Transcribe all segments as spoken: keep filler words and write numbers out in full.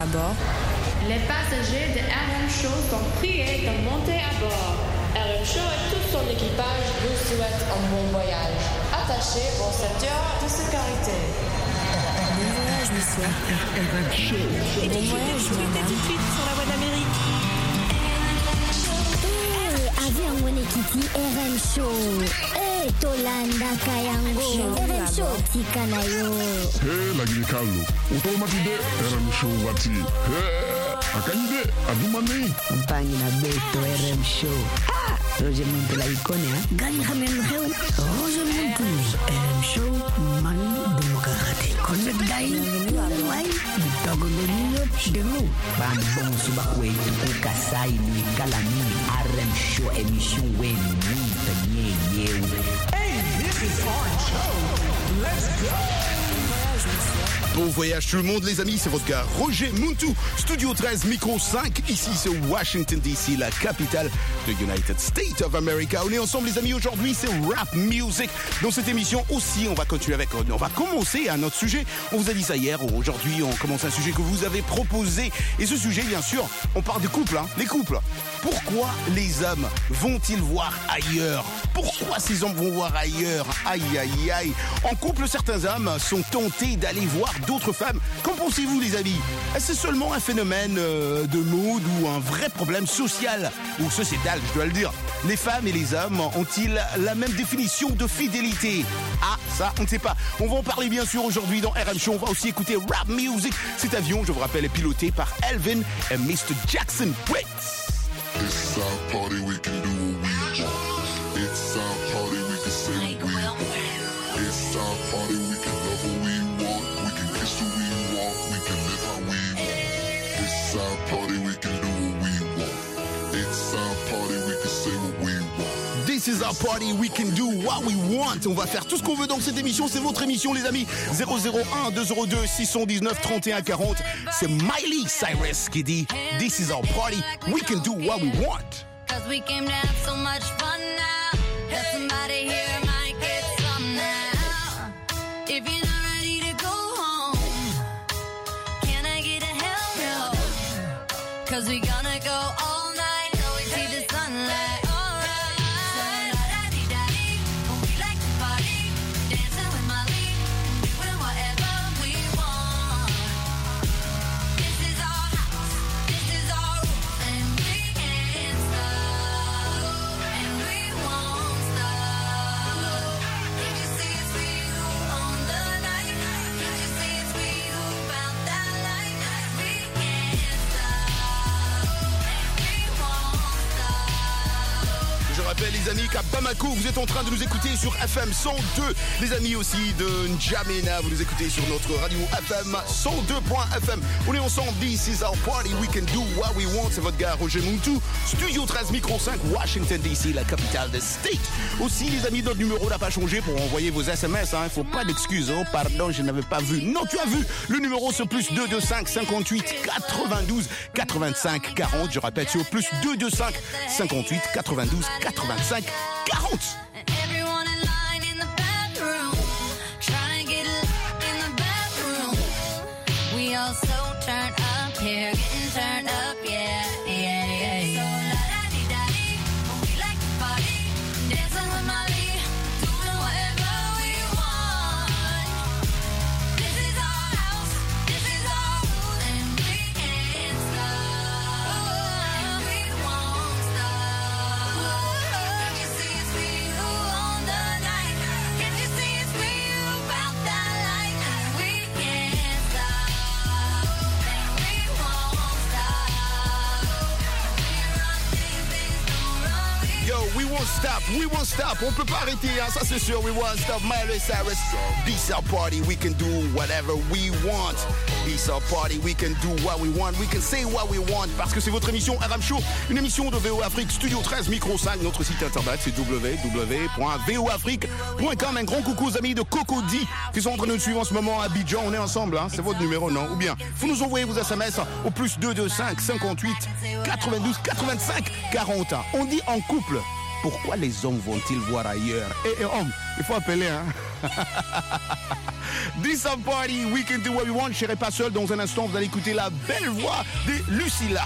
À bord. Les passagers de R M Show sont priés de monter à bord. R M Show et tout son équipage vous souhaitent un bon voyage. Attachez vos ceintures de sécurité. Bon voyage, monsieur. R M Show. Bon voyage, madame. Tout de suite sur la voie d'Amérique. Eh, avion mwenye kiti R M Show. Eh, Tolanda Kayango. R M Show tika na yo. Hey, lagi Carlo. Automatide R M Show wati. Hey, akanyide adumani. Mpangi na beto R M Show. Ah, Roger Muntu la ikone ha. Gani khamen kheu. Roger Muntu. R M Show mani demokrate. Connect guy. Wai, bitago nyo demu. Bambon suba kwetu kukasai ni kalami. R M Show emission we muntu nye yewe. Hey, this is our show. Let's go. Bon voyage tout le monde les amis, c'est votre gars Roger Muntu, Studio treize, micro cinq, ici c'est Washington D C, la capitale de United States of America. On est ensemble les amis, aujourd'hui c'est Rap Music. Dans cette émission aussi, on va continuer avec, on va commencer un autre sujet. On vous a dit ça hier, aujourd'hui on commence un sujet que vous avez proposé. Et ce sujet bien sûr, on parle des couples, hein, les couples. Pourquoi les hommes vont-ils voir ailleurs? Pourquoi ces hommes vont voir ailleurs? Aïe aïe aïe. En couple, certains hommes sont tentés d'aller voir d'autres femmes. Qu'en pensez-vous les amis? Est-ce que c'est seulement un phénomène euh, de mode ou un vrai problème social ou sociétal, je dois le dire? Les femmes et les hommes ont-ils la même définition de fidélité? Ah, ça, on ne sait pas. On va en parler bien sûr aujourd'hui dans R M Show. On va aussi écouter Rap Music. Cet avion, je vous rappelle, est piloté par Elvin et mister Jackson Briggs. It's our party, we can do what we want. It's our party, we can say what we want. It's our party, we can love what we want. We can kiss who we want. We can live how we want. It's our party, we can do what we want. It's our party, we can say what we want. This is our party, we can do what we want. On va faire tout ce qu'on veut dans cette émission. C'est votre émission, les amis. zéro zéro un deux zéro deux six un neuf trente et un quarante. C'est Miley Cyrus qui dit This is our party, we can do what we want. Cause we came to have so much fun now. That somebody here might get some now. If you're not ready to go home, can I get a hell no? Cause we gonna go all night till we see the sunlight. Les amis qu'à Bamako, vous êtes en train de nous écouter sur F M cent deux. Les amis aussi de N'Djamena, vous nous écoutez sur notre radio F M cent deux point F M. On est ensemble, this is our party, we can do what we want. C'est votre gars Roger Muntu, Studio treize, micro cinq, Washington D C, la capitale des States. Aussi les amis, notre numéro n'a pas changé pour envoyer vos S M S, hein. Faut pas d'excuses, oh pardon, je n'avais pas vu. Non, tu as vu, le numéro c'est plus deux deux cinq cinquante-huit quatre-vingt-douze quatre-vingt-cinq quarante. Je répète, c'est au plus deux deux cinq cinquante-huit quatre-vingt-douze quatre-vingt-cinq quarante. Everyone in line in the bathroom, trying to get locked in the bathroom. We all so turned up here, getting turned up, yeah, yeah, yeah. So la-da-dee-da-dee, we like to party, dancing with Molly, doing whatever we want. This is our house, this is our rules, and we can't stop, and we won't stop. Can't you see it's real on the night? Can't you see it's real about that light? We can't stop, and we won't stop. We run things, things don't run. We Yo, we won't stop, we won't stop. On peut pas arrêter, hein, ça c'est sûr. We won't stop. Miley Cyrus, this our party, we can do whatever we want. This our party, we can do what we want. We can say what we want. Parce que c'est votre émission R M Show, une émission de V O Afrique, Studio treize, micro cinq. Notre site internet c'est w w w point v o afrique point com. Un grand coucou aux amis de Cocody qui sont en train de nous suivre en ce moment à Abidjan. On est ensemble, hein, c'est votre numéro, non? Ou bien, vous nous envoyez vos S M S au plus deux deux cinq cinquante-huit quatre-vingt-douze quatre-vingt-cinq quarante. On dit en couple. Pourquoi les hommes vont-ils voir ailleurs? Et, et homme, il faut appeler, hein? This a party, we can do what we want. Je serai pas seul. Dans un instant, vous allez écouter la belle voix de Lucilla.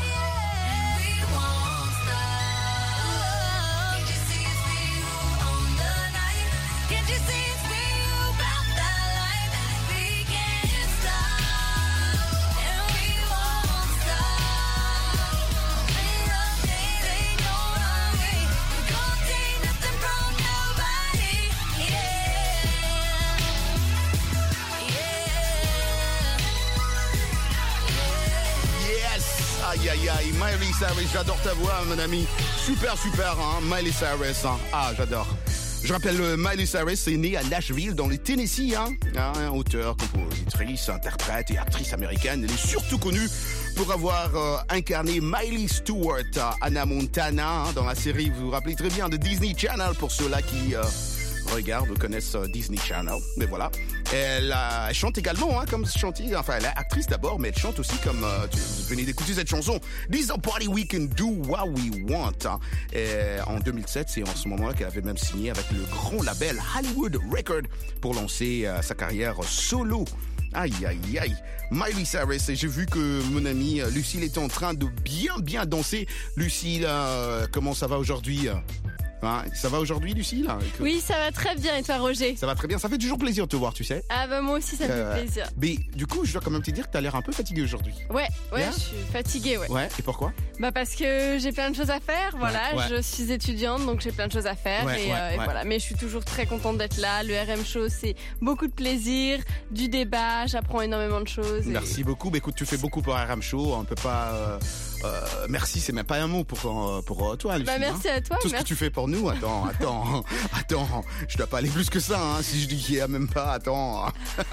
Aïe aïe aïe, Miley Cyrus, j'adore ta voix mon ami. Super super hein, Miley Cyrus hein. Ah j'adore. Je rappelle, euh, Miley Cyrus est née à Nashville dans le Tennessee hein. Hein, auteure, compositrice, interprète et actrice américaine. Elle est surtout connue pour avoir euh, incarné Miley Stewart à Hannah Montana hein, dans la série, vous vous rappelez très bien, de Disney Channel pour ceux-là qui euh, regardent ou connaissent euh, Disney Channel. Mais voilà. Elle, euh, elle chante également, hein, comme chanteuse. Enfin, elle est actrice d'abord, mais elle chante aussi comme... Euh, tu, vous venez d'écouter cette chanson. This a party we can do what we want. Hein. Et en deux mille sept, c'est en ce moment-là qu'elle avait même signé avec le grand label Hollywood Records pour lancer euh, sa carrière solo. Aïe, aïe, aïe. Miley Cyrus, et j'ai vu que mon amie Lucille était en train de bien, bien danser. Lucille, euh, comment ça va aujourd'hui ? Hein, ça va aujourd'hui, Lucie là? Oui, ça va très bien. Et toi, Roger? Ça va très bien. Ça fait toujours plaisir de te voir, tu sais. Ah bah moi aussi, ça me euh, fait plaisir. Mais du coup, je dois quand même te dire que t'as l'air un peu fatigué aujourd'hui. Ouais, ouais, yeah? Je suis fatiguée, ouais. Ouais. Et pourquoi? Bah parce que j'ai plein de choses à faire. Voilà, ouais, ouais. Je suis étudiante, donc j'ai plein de choses à faire. Ouais, et, ouais, euh, ouais. et voilà. Mais je suis toujours très contente d'être là. Le R M Show, c'est beaucoup de plaisir, du débat. J'apprends énormément de choses. Merci et... beaucoup. Bah écoute, tu fais beaucoup pour R M Show. On peut pas. Euh, euh, merci, c'est même pas un mot pour pour, pour toi, Lucie. Bah merci hein. à toi. Tout merci. ce que tu fais pour nous. Attends, attends. Attends, je dois pas aller plus que ça, hein, si je dis qu'il y a même pas, attends.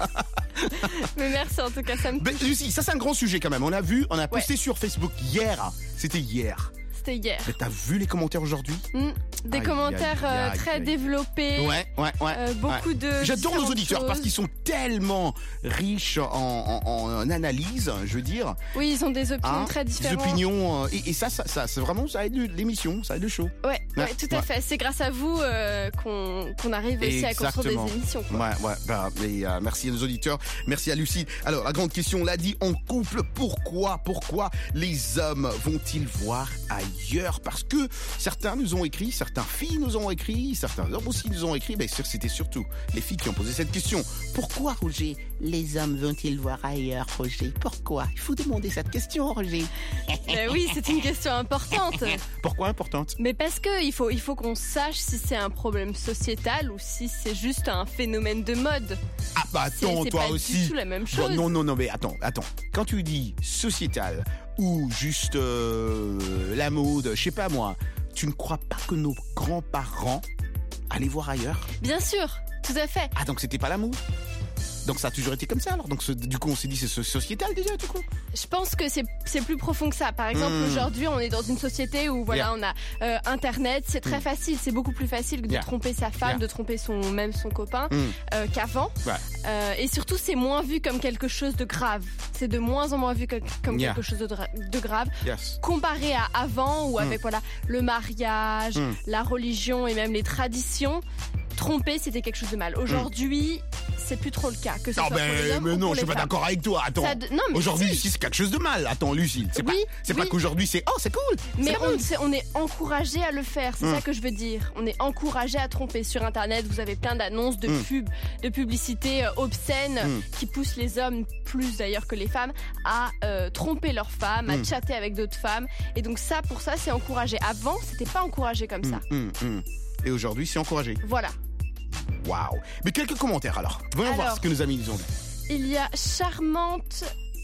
Mais merci en tout cas, ça me touche. Ben, Lucie, ça c'est un grand sujet quand même. On a vu, on a posté ouais. sur Facebook hier. C'était hier. C'était hier. Mais t'as vu les commentaires aujourd'hui? mmh, Des aïe, commentaires aïe, aïe, euh, très aïe. développés. Ouais, ouais, ouais. Euh, beaucoup ouais. de. J'adore nos auditeurs choses. parce qu'ils sont tellement riches en, en, en analyse, je veux dire. Oui, ils ont des opinions hein, très différentes. Des opinions, euh, et, et ça, ça, ça, c'est vraiment, ça aide l'émission, ça aide le show. Ouais, ouais, ouais tout à ouais. fait. C'est grâce à vous euh, qu'on qu'on arrive aussi Exactement. à construire des émissions. Quoi. Ouais, ouais. Bah, et, euh, merci à nos auditeurs, merci à Lucie. Alors, la grande question, on l'a dit, en couple, pourquoi, pourquoi les hommes vont-ils voir ailleurs? Parce que certains nous ont écrit, certaines filles nous ont écrit, certains hommes aussi nous ont écrit. Bien sûr, c'était surtout les filles qui ont posé cette question. Pourquoi, Roger, les hommes vont-ils voir ailleurs, Roger? Pourquoi? Il faut demander cette question, Roger. Ben oui, c'est une question importante. Pourquoi importante? Mais parce que il faut, il faut qu'on sache si c'est un problème sociétal ou si c'est juste un phénomène de mode. Ah bah attends, c'est toi pas aussi. C'est du tout la même chose. Bon, non, non, non, mais attends, attends. Quand tu dis sociétal ou juste euh, la mode, je sais pas moi, tu ne crois pas que nos grands-parents allaient voir ailleurs? Bien sûr, tout à fait. Ah, donc c'était pas l'amour? Donc ça a toujours été comme ça alors? Donc ce, du coup on s'est dit c'est sociétal déjà du coup? Je pense que c'est c'est plus profond que ça. Par exemple mmh. aujourd'hui on est dans une société où voilà yeah. on a euh, internet, c'est très mmh. facile, c'est beaucoup plus facile que de yeah. tromper sa femme, yeah. de tromper son même son copain mmh. euh, qu'avant. Ouais. Euh, et surtout c'est moins vu comme quelque chose de grave. C'est de moins en moins vu que, comme yeah. quelque chose de, de grave. Yes. Comparé à avant où mmh. avec voilà le mariage, mmh. la religion et même les traditions. Tromper, c'était quelque chose de mal. Aujourd'hui, mmh. c'est plus trop le cas. Que ce non, soit ben, pour les hommes mais ou non, pour je suis les pas femmes. d'accord avec toi. Attends. De... Non, aujourd'hui, si. c'est quelque chose de mal. Attends, Lucille, c'est oui, pas, c'est oui. pas qu'aujourd'hui c'est oh, c'est cool. Mais on, c'est, on est encouragé à le faire. C'est mmh. ça que je veux dire. On est encouragé à tromper sur Internet. Vous avez plein d'annonces, de mmh. pubs, de publicités euh, obscènes mmh. qui poussent les hommes, plus d'ailleurs que les femmes, à euh, tromper leurs femmes, mmh. à chatter avec d'autres femmes. Et donc ça, pour ça, c'est encouragé. Avant, c'était pas encouragé comme mmh. ça. Mmh. Mmh. Et aujourd'hui, c'est encouragé. Voilà. Waouh. Mais quelques commentaires alors. Voyons alors, voir ce que nos amis nous ont dit. Il y a Charmante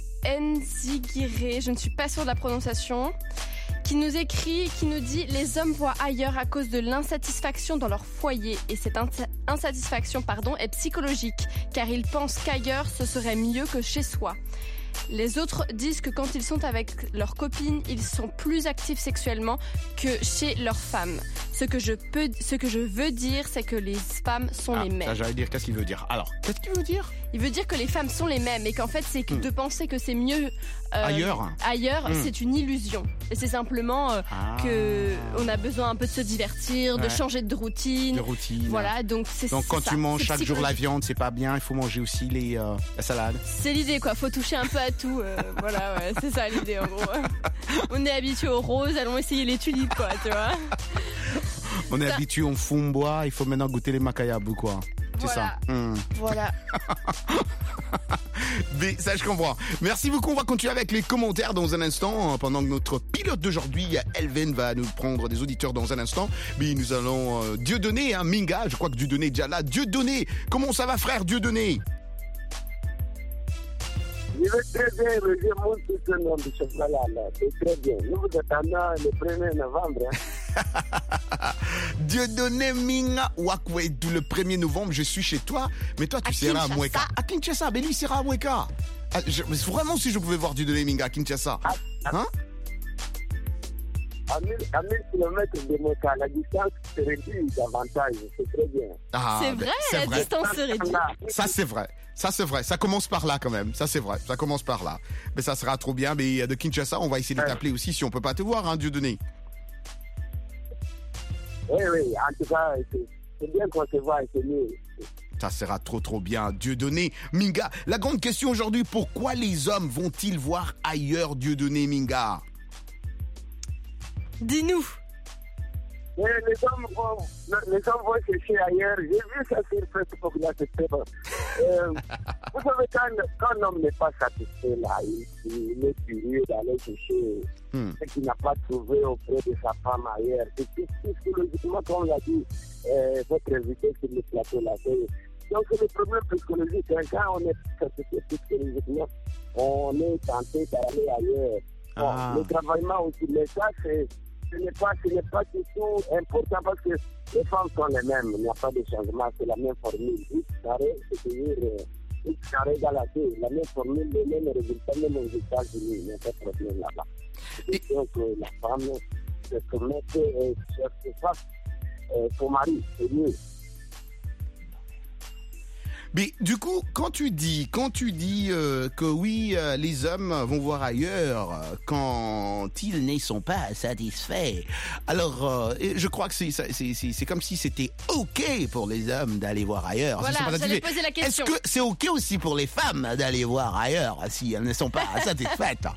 Nzigire, je ne suis pas sûre de la prononciation, qui nous écrit, qui nous dit « Les hommes voient ailleurs à cause de l'insatisfaction dans leur foyer et cette ins- insatisfaction pardon, est psychologique car ils pensent qu'ailleurs ce serait mieux que chez soi. Les autres disent que quand ils sont avec leurs copines, ils sont plus actifs sexuellement que chez leurs femmes. Ce que je peux, ce que je veux dire, c'est que les femmes sont ah, les mêmes. Ça, j'allais dire, qu'est-ce qu'il veut dire? Alors, qu'est-ce qu'il veut dire? Il veut dire que les femmes sont les mêmes et qu'en fait, c'est que hmm. de penser que c'est mieux euh, ailleurs. Ailleurs, hmm. c'est une illusion. Et c'est simplement euh, ah. que on a besoin un peu de se divertir, ouais. de changer de routine. De routine. Voilà, donc c'est Donc quand ça. tu manges c'est chaque jour la viande, c'est pas bien. Il faut manger aussi les euh, la salade. C'est l'idée, quoi. Faut toucher un peu à tout. Euh, voilà, ouais, c'est ça l'idée en gros. On est habitué aux roses, allons essayer les tulipes, quoi, tu vois. On est ça. habitué au fumbois, il faut maintenant goûter les macayabou, quoi. C'est voilà. ça. Mmh. Voilà. Mais ça, je comprends. Merci beaucoup. On va continuer avec les commentaires dans un instant. Pendant que notre pilote d'aujourd'hui, Elven, va nous prendre des auditeurs dans un instant. Mais nous allons euh, Dieudonné, hein, Minga. Je crois que Dieudonné est déjà là. Dieudonné, comment ça va, frère Dieudonné? Je vais très bien, Roger monte tout ce nom de chocolat là. C'est très bien. Nous vous attendons le premier novembre. Hein. Dieudonné Minga Wakwe, le premier novembre, je suis chez toi. Mais toi, tu à seras à Mweka. À Kinshasa, mais lui sera à Mweka. Ah, je, vraiment, si je pouvais voir Dieudonné Minga à Kinshasa. Ah, hein? À mille kilomètres de Mweka, la distance se réduit davantage. C'est très bien. Ah, c'est vrai, c'est la vrai. distance se réduit. Ça, c'est vrai. Ça, c'est vrai. Ça commence par là, quand même. Ça, c'est vrai. Ça commence par là. Mais ça sera trop bien. Mais de Kinshasa, on va essayer de t'appeler aussi si on peut pas te voir, hein, Dieudonné. Oui, oui. En tout cas, c'est bien qu'on se voit et c'est mieux. Ça sera trop, trop bien. Dieudonné Minga. La grande question aujourd'hui, pourquoi les hommes vont-ils voir ailleurs, Dieudonné Minga? Dis-nous. Mais les hommes vont, les hommes vont chercher ailleurs. J'ai vu ça sur Facebook là, c'est très bon. Euh, vous savez, quand, quand l'homme n'est pas satisfait là, il, il est curieux d'aller chercher hmm. ce qu'il n'a pas trouvé auprès de sa femme ailleurs. C'est psychologiquement, comme l'a dit euh, votre invité sur le plateau là. Donc c'est le problème psychologique. Quand on est satisfait psychologiquement, on est tenté d'aller ailleurs. Bon, ah. Le travaillement aussi, mais ça c'est... Ce n'est pas, ce n'est pas du tout important parce que les femmes sont les mêmes. Il n'y a pas de changement, c'est la même formule. X carré, c'est-à-dire euh, X carré égale à deux. La même formule, les mêmes résultats, même aux États-Unis. Il n'y a pas de problème là-bas. C'est sûr que la femme se soumette et se fasse euh, son mari, c'est mieux. Mais du coup, quand tu dis, quand tu dis euh, que oui, euh, les hommes vont voir ailleurs euh, quand ils ne sont pas satisfaits, alors euh, je crois que c'est, c'est, c'est, c'est comme si c'était OK pour les hommes d'aller voir ailleurs. Voilà, j'allais poser la question. Est-ce que c'est OK aussi pour les femmes d'aller voir ailleurs si elles ne sont pas satisfaites?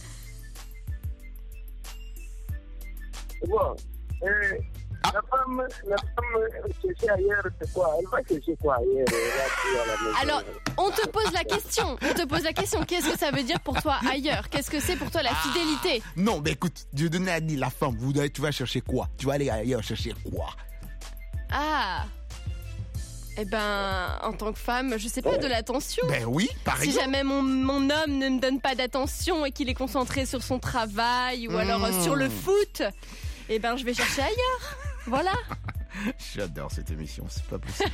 Bon, euh... Ah. La femme, la femme chercher ailleurs, c'est quoi? Elle va chercher quoi ailleurs? Alors, on te pose la question. On te pose la question. Qu'est-ce que ça veut dire pour toi ailleurs? Qu'est-ce que c'est pour toi la fidélité? Ah. Non, mais écoute, Dieudonné a dit la femme. Vous, tu vas chercher quoi? Tu vas aller ailleurs chercher quoi? Ah. Eh ben, en tant que femme, je sais pas, oh. de l'attention. Ben oui, par si exemple. Si jamais mon, mon homme ne me donne pas d'attention et qu'il est concentré sur son travail ou mmh. alors euh, sur le foot, eh ben, je vais chercher ailleurs. Voilà. J'adore cette émission, c'est pas possible.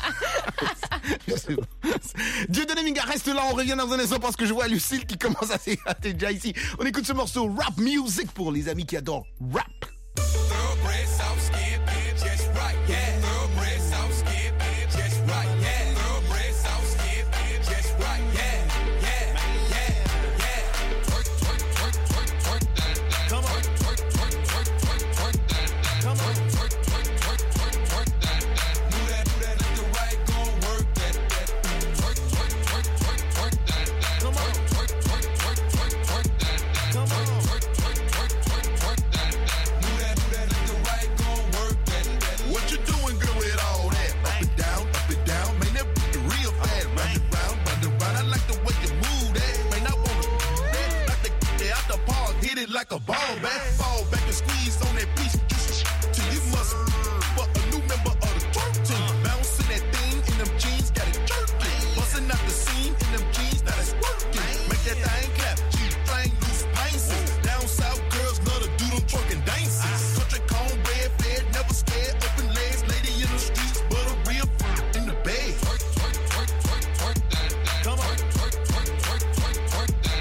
Dieudonné Minga, reste là, on revient dans un instant parce que je vois Lucille qui commence à s'éclater déjà ici. On écoute ce morceau Rap Music pour les amis qui adorent rap. Like a ball back, fall back and squeeze on that piece. Till you must fuck a new member of the twerk team. Bouncing that thing in them jeans, got it jerking. Busting out the scene in them jeans, now it's working. Make that thing clap, G-flang loose paces. Down south girls love to do them twerking dances. Country cornbread fed, never scared. Open legs, lady in the streets, but a real f- in the bed. Twerk, twerk, twerk, twerk, twerk that. Come on. Twerk, twerk, twerk, twerk, twerk that.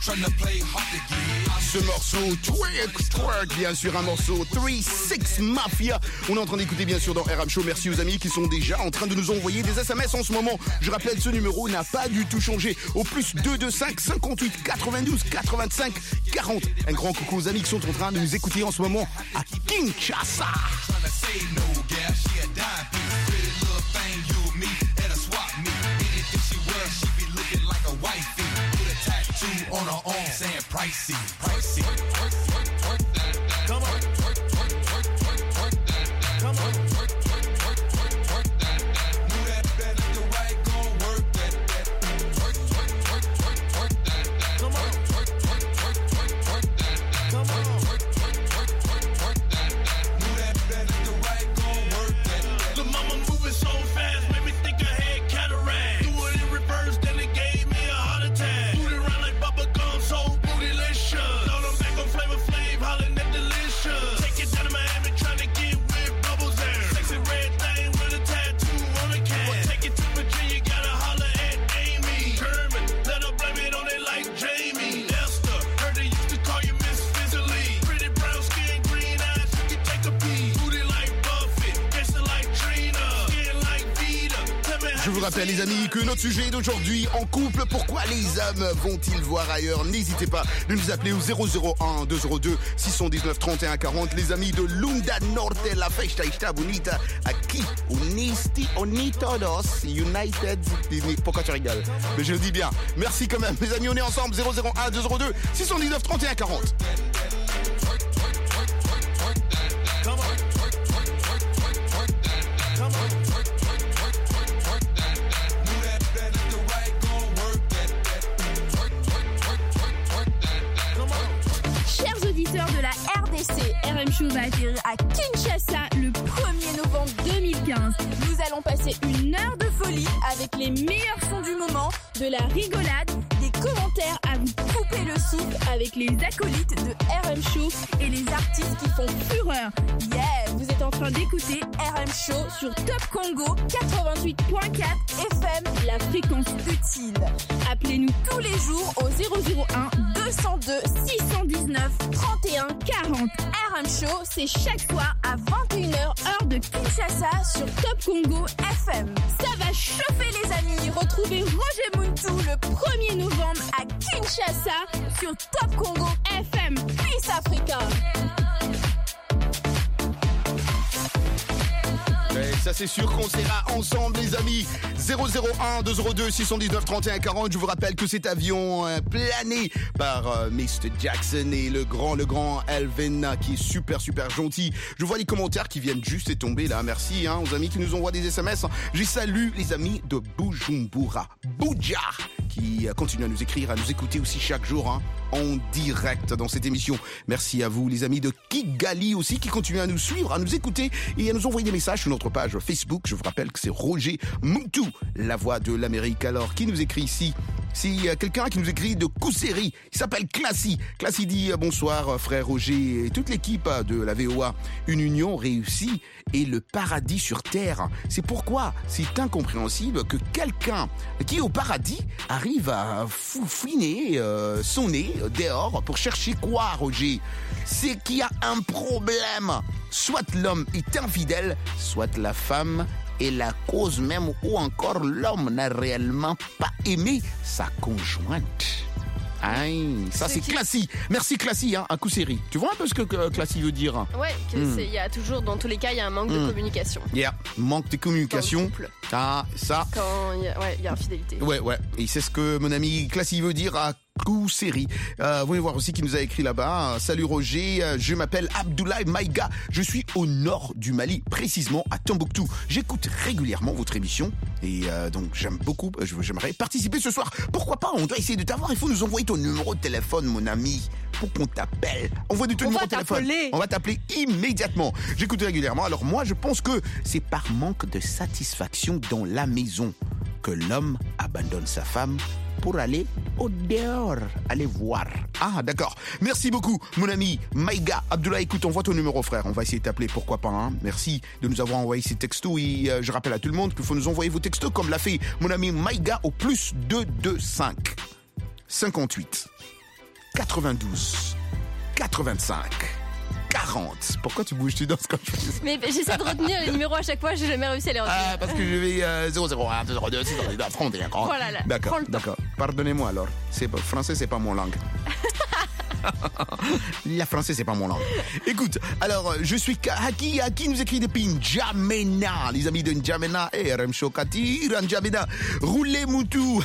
Ce morceau, Twerk, Twerk, bien sûr, un morceau three six Mafia. On est en train d'écouter, bien sûr, dans R M Show. Merci aux amis qui sont déjà en train de nous envoyer des S M S en ce moment. Je rappelle, ce numéro n'a pas du tout changé. Au plus deux deux cinq cinquante-huit quatre-vingt-douze quatre-vingt-cinq quarante. Un grand coucou aux amis qui sont en train de nous écouter en ce moment à Kinshasa. On her arm saying pricey, pricey. Twerk, twerk, twerk that. Come on, twerk, twerk, twerk, twerk, twerk that. Come on, twerk, twerk, twerk, twerk, twerk that. Move that better the right, gon' work that, that. Twerk, twerk, twerk, twerk, twerk that. Come on, twerk, twerk, twerk, twerk, twerk that. Come on, twerk, twerk, twerk, twerk, twerk that. Move that better the right, gon' work that. The mama moving so fast, made me think I had cataract. Do it in reverse, then it gave me a heart attack. So bootylicious. Throw them back on Flavor Flav, hollering at delicious. Take it down to Miami, trying to get with bubbles there. Sexy red thing with a tattoo on the can. Or take it to Virginia, gotta holler at Amy. Herman, let her blame it on it like Jamie. Esther, heard they used to call you Miss Fizzily. Pretty brown skin, green eyes, you can take a peek. Booty like Buffett, dancing like Trina. Skin like Vita. Tell me how Je vous rappelle les amis que notre sujet d'aujourd'hui, en couple, pourquoi les hommes vont-ils voir ailleurs? N'hésitez pas de nous appeler au zéro zéro un deux zéro deux six un neuf trente et un quarante. Les amis de Lunda Norte, la festa está bonita, aquí, unisti, unidos, United. Pourquoi tu rigoles? Mais je le dis bien. Merci quand même. Les amis, on est ensemble. Zéro zéro un deux zéro deux six un neuf trente et un quarante. De la R D C, R M Show va atterrir à Kinshasa le premier novembre deux mille quinze. Nous allons passer une heure de folie avec les meilleurs sons du moment, de la rigolade, des commentaires à vous couper le souffle avec les acolytes de R M Show et les artistes qui font fureur. Yeah, vous êtes en train d'écouter R M Show sur Top Congo quatre-vingt-huit point quatre F M, la fréquence utile. Appelez-nous tous les jours au zéro zéro un deux zéro deux six un neuf trente et un quarante. R M Show, c'est chaque soir à vingt et une heures heure de Kinshasa sur Top Congo F M. Ça va chauffer les amis. Retrouvez Roger Muntu le premier novembre à Kinshasa sur Top Congo F M. Peace Africa. Et ça c'est sûr qu'on sera ensemble les amis. Zéro zéro un deux zéro deux six un neuf trente et un quarante. Je vous rappelle que cet avion euh, plané par euh, mister Jackson et le grand le grand Elvin qui est super super gentil. Je vois les commentaires qui viennent juste de tomber là. Merci hein, aux amis qui nous envoient des S M S. Je salue les amis de Bujumbura, Buja, qui euh, continuent à nous écrire, à nous écouter aussi chaque jour hein, en direct dans cette émission. Merci à vous les amis de Kigali aussi qui continuent à nous suivre, à nous écouter et à nous envoyer des messages sur notre page Facebook. Je vous rappelle que c'est Roger Muntu, la voix de l'Amérique. Alors, qui nous écrit ici? C'est quelqu'un qui nous écrit de Kousséry. Il s'appelle Classy. Classy dit bonsoir frère Roger et toute l'équipe de la V O A. Une union réussie et le paradis sur terre. C'est pourquoi c'est incompréhensible que quelqu'un qui est au paradis arrive à fouiner euh, son nez dehors pour chercher quoi, Roger? C'est qu'il y a un problème. Soit l'homme est infidèle, soit la femme est la cause même, ou encore l'homme n'a réellement pas aimé sa conjointe. Aïe, ça c'est, c'est Classy. Merci Classy, hein, à Kousséry. Tu vois un peu ce que euh, Classy veut dire? Ouais, il mm. y a toujours, dans tous les cas, il y a un manque mm. de communication. Yeah, manque de communication. Ah, ça. Quand il y a, ouais, il y a infidélité. Ouais, ouais. Et c'est ce que mon ami Classy veut dire à Kousséry. Euh, vous pouvez voir aussi qui nous a écrit là-bas. Salut Roger, je m'appelle Abdoulaye Maïga. Je suis au nord du Mali, précisément à Tombouctou. J'écoute régulièrement votre émission et euh, donc j'aime beaucoup. J'aimerais participer ce soir. Pourquoi pas? On doit essayer de t'avoir. Il faut nous envoyer ton numéro de téléphone, mon ami, pour qu'on t'appelle. Envoie ton numéro de téléphone. On va t'appeler immédiatement. J'écoute régulièrement. Alors moi, je pense que c'est par manque de satisfaction dans la maison que l'homme abandonne sa femme pour aller au dehors, aller voir. Ah, d'accord. Merci beaucoup, mon ami Maïga. Abdoulaye, écoute, envoie ton numéro, frère. On va essayer de t'appeler, pourquoi pas. Hein. Merci de nous avoir envoyé ces textos. Et euh, je rappelle à tout le monde qu'il faut nous envoyer vos textos comme l'a fait mon ami Maïga au plus deux deux cinq cinquante-huit quatre-vingt-douze, quatre-vingt-cinq, quarante. Pourquoi tu bouges, tu danses quand je fais ça? Mais j'essaie de retenir les numéros à chaque fois, j'ai jamais réussi à les retenir. Ah, parce que je vais euh, zéro zéro un, deux zéro deux, six zéro deux, trente et un, quarante. Voilà, là, d'accord, prends le temps. d'accord. Pardonnez-moi alors. C'est pas, français, c'est pas mon langue. La français, c'est pas mon langue. Écoute, alors, je suis Haki. Haki nous écrit depuis N'Djamena. Les amis de N'Djamena. Eh, R M Show Kati, N'Djamena. Roulez Moutou.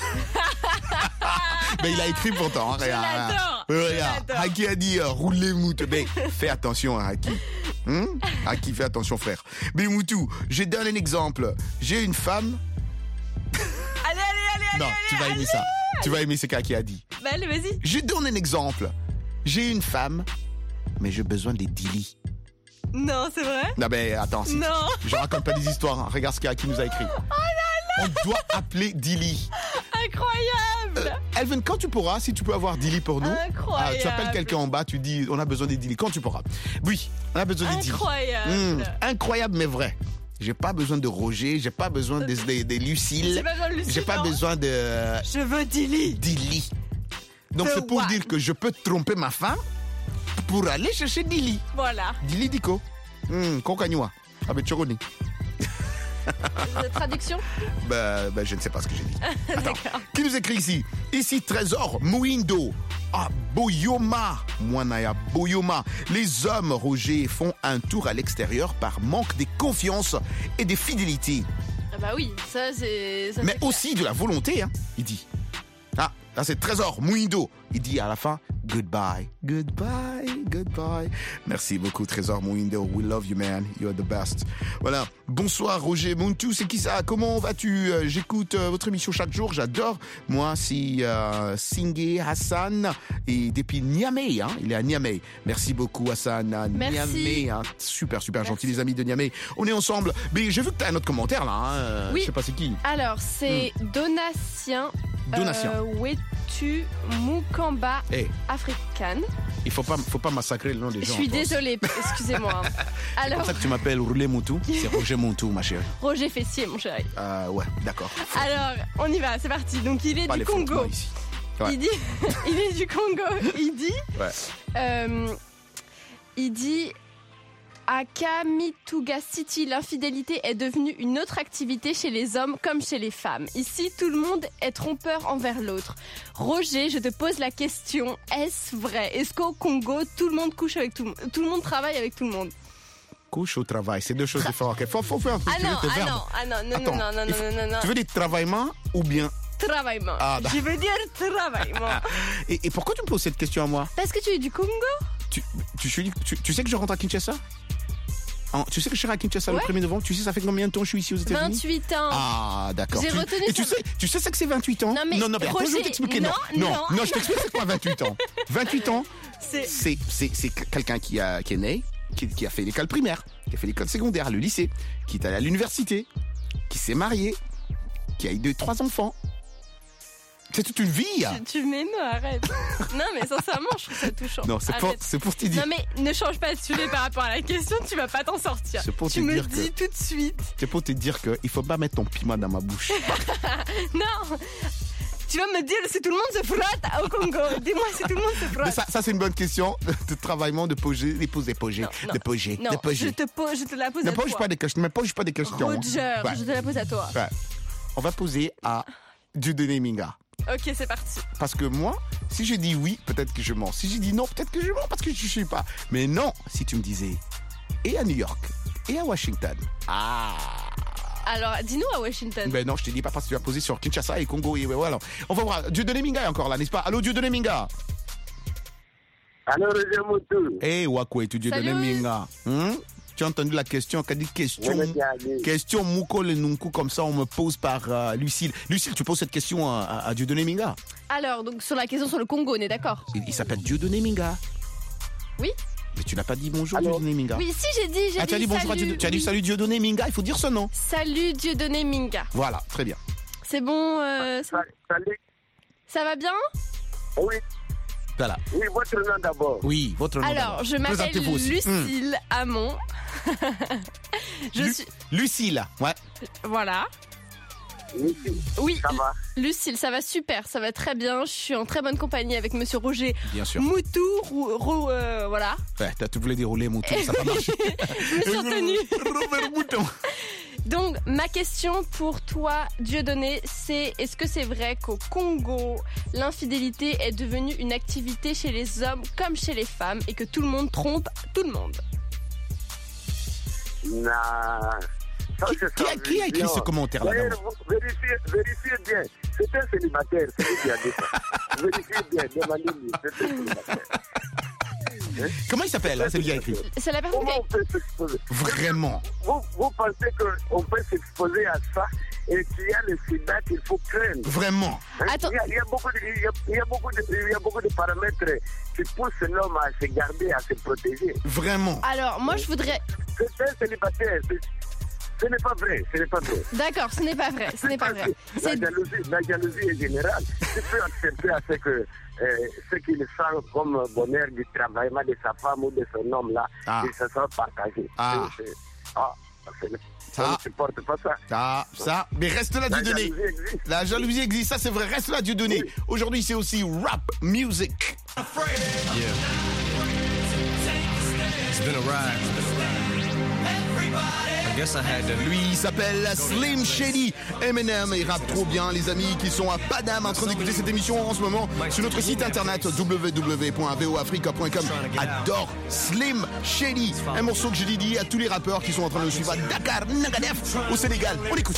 Mais il a écrit pourtant. Hein, je regarde, l'adore. regarde. Je l'adore. Haki a dit euh, roulez Moutou. Mais fais attention, hein, Haki. Hum? Haki, fais attention, frère. Mais Moutou, je donne un exemple. J'ai une femme. Allez, allez, allez, Non, allez, tu vas allez, aimer ça. Tu vas aimer ce qu'Haki a dit. Bah, allez, vas-y. Je donne un exemple. J'ai une femme, mais j'ai besoin des Dili. Non, c'est vrai? Non, mais attends, si, Non. je raconte pas des histoires. Hein. Regarde ce qu'Haki nous a écrit. Oh là là. On doit appeler Dili. Incroyable. Euh, Elvin, quand tu pourras, si tu peux avoir Dili pour nous. Incroyable. Ah, tu appelles quelqu'un en bas, tu dis on a besoin des Dili. Quand tu pourras. Oui, on a besoin des Dili. Incroyable. Mmh, incroyable, mais vrai. J'ai pas besoin de Roger, j'ai pas besoin de, de, de Lucille. J'ai pas besoin de Lucille, J'ai pas non. besoin de. Je veux Dili. Dili. Donc The c'est pour one. dire que je peux tromper ma femme pour aller chercher Dili. Voilà. Dili Diko. Hum, Kokanywa. Avec Choroni. La traduction? Bah, bah, je ne sais pas ce que j'ai dit. Attends. Qui nous écrit ici? Ici, Trésor Mouindo. Ah, Boyoma. Mwanaya Boyoma. Les hommes, Roger, font un tour à l'extérieur par manque de confiance et de fidélité. Ah bah oui, ça c'est... ça, Mais c'est clair. aussi de la volonté, hein, il dit. Ah, là c'est Trésor Mouindo. Il dit à la fin, goodbye, goodbye, goodbye. Merci beaucoup Trésor Mouindo. We love you man, you're the best. Voilà. Bonsoir Roger Muntu, c'est qui ça? Comment vas-tu? euh, J'écoute euh, votre émission chaque jour, j'adore. Moi c'est euh, Singé Hassan et depuis Niamey, hein, il est à Niamey. Merci beaucoup Hassan à Merci. Niamey. Hein. Super super gentil les amis de Niamey. On est ensemble. Mais j'ai vu que tu as un autre commentaire là. Hein. Oui. Je sais pas c'est qui. Alors, c'est Donatien. Donatien. Euh, Wetu Mukamba Eh. Africaine. Il faut pas, faut pas massacrer le nom des Je gens. suis toi. désolée, excusez-moi. C'est pour Alors, ça que tu m'appelles Roulé Moutou. C'est Roger Moutou, ma chérie. Roger Fessier, mon chéri. Euh, ouais, d'accord. Alors, on y va, c'est parti. Donc, il est Pas du les Congo. frottements ici. Ouais. Il dit, il est du Congo. Il dit, Ouais. euh, il dit, à Kamituga City, l'infidélité est devenue une autre activité chez les hommes comme chez les femmes. Ici, tout le monde est trompeur envers l'autre. Roger, je te pose la question, est-ce vrai? Est-ce qu'au Congo, tout le monde couche avec tout le monde? Tout le monde travaille avec tout le monde? Couche au travail, c'est deux choses différentes. Il faut, faut faire un truc. Ah tu veux non, tes ah verbes. non, ah non, non, Attends, non, non, il non, faut- non, non, Tu non. veux dire travaillement ou bien. Travaillement. Ah, bah. Je veux dire travaillement. Et, et pourquoi tu me poses cette question à moi? Parce que tu es du Congo? tu, tu, tu, tu, tu sais que je rentre à Kinshasa? En- tu sais que je serai à Kinshasa le Ouais. premier novembre? Tu sais, ça fait combien de temps que je suis ici aux États-Unis? vingt-huit ans. Ah, d'accord. J'ai Tu- retenu Et tu ça. sais, tu sais ça que c'est vingt-huit ans? Non, mais non, non, mais attends, je vais Roger, t'expliquer. Non, non, non, non. non, je t'explique c'est quoi vingt-huit ans. vingt-huit ans, C'est- c'est, c'est, c'est quelqu'un qui, a, qui est né, qui, qui a fait l'école primaire, qui a fait l'école secondaire, le lycée, qui est allé à l'université, qui s'est marié, qui a eu deux, trois enfants. C'est toute une vie. Tu, tu m'émeus, arrête. Non, mais sincèrement, je trouve ça touchant. Non, c'est pour, Arrête. c'est pour te dire. Non, mais ne change pas de sujet par rapport à la question, tu vas pas t'en sortir. C'est pour tu te me dire le dis que- tout de suite. C'est pour te dire qu'il faut pas mettre ton piment dans ma bouche. Non. Tu vas me dire si tout le monde se frotte au Congo. Dis-moi si tout le monde se frotte. Mais ça, ça c'est une bonne question de travaillement, de poser, de poser, poser, non. de poser, Non, de poser. je te, pose, je te la pose Ne à pose toi. pas des questions, ne pose pas des questions. hein. Roger, Ouais. je te la pose à toi. Ouais. On va poser à Dieudonné Minga. Ok, c'est parti. Parce que moi, si je dis oui, peut-être que je mens. Si je dis non, peut-être que je mens parce que je ne sais pas. Mais non, si tu me disais et à New York et à Washington. Ah. Alors, dis-nous à Washington. Ben non, je te dis pas parce que tu as posé sur Kinshasa et Congo. Et voilà. On va voir. Dieudonné Minga est encore là, n'est-ce pas? Allô, Dieudonné Minga. Allô, Roger Moutou. Eh, Wakwe, tu Dieudonné Salut. Minga. Hum? Tu as entendu la question, qu'a dit question, Ouais, bien, bien. question Mouko le Nunku, comme ça on me pose par euh, Lucille. Lucille, tu poses cette question à, à, à Dieudonné Minga. Alors, donc sur la question sur le Congo, on est d'accord? Il, il s'appelle Dieudonné Minga. Oui. Mais tu n'as pas dit bonjour Allô? Dieudonné Minga. Oui, si, j'ai dit, j'ai Ah, dit tu as dit bonjour à salut. Dieudonné, tu as dit Oui. salut Dieudonné Minga, il faut dire ce nom. Salut Dieudonné Minga. Voilà, très bien. C'est bon, euh, ça, Salut. ça va bien? Oui, Voilà. oui, votre nom d'abord. Oui, votre nom. Alors, d'abord. je m'appelle Présentez-vous aussi. Hum. Lucille Hamon. je Lu- suis... Lucille, ouais. Voilà. Lucille. Oui, ça va. Lucille, ça va super, ça va très bien. Je suis en très bonne compagnie avec Monsieur Roger Bien sûr. Moutou, rou, rou, euh, voilà. Ouais, t'as tout voulu dérouler Moutou, ça n'a pas marché. Je me suis retenue. Robert Mouton. Donc, ma question pour toi, Dieudonné, c'est est-ce que c'est vrai qu'au Congo, l'infidélité est devenue une activité chez les hommes comme chez les femmes et que tout le monde trompe tout le monde? Non. Ça, Qui, c'est qui a, qui a écrit ce commentaire là D'ailleurs, vous vérifiez, vérifiez bien. C'est un célibataire, c'est lui qui a dit ça. Vérifiez bien, demandez-lui. C'est un célibataire. Hein? Comment il s'appelle, hein, celui qui a écrit? C'est la personne Comment qui on peut s'exposer? Vraiment? Vous, vous pensez qu'on peut s'exposer à ça et qu'il y a le sida qu'il faut craindre? Vraiment? Hein? Attends. Il, y a, il, y a beaucoup de, il, y a, il, y a beaucoup de, il y a beaucoup de paramètres qui poussent l'homme à se garder, à se protéger. Vraiment? Alors, moi, je voudrais... C'est un célibataire. Ce n'est pas vrai, ce n'est pas vrai. D'accord, ce n'est pas vrai, ce n'est pas vrai. La jalousie, la jalousie est générale. Tu peux accepter à ce que euh, ce qu'il sent comme bonheur du travaillement de sa femme ou de son homme là, Ah. que ça soit partagé. Ah. C'est- c'est- ah, c'est- Ça. on ne supporte pas ça. Ça, ça, mais reste là, La Dieudonné. jalousie existe. La jalousie existe, ça c'est vrai, reste là, Dieudonné. Oui. Aujourd'hui, c'est aussi rap music. Yeah. It's been a ride. I guess I had to. Lui, il s'appelle Slim Shady. Eminem, il rappe trop bien, les amis qui sont à Paname en train d'écouter cette émission en ce moment sur notre site internet w w w point v o africa point com. Adore Slim Shady. Un morceau que j'ai dédié à tous les rappeurs qui sont en train de le suivre à Dakar, Nagadef, au Sénégal. On l'écoute.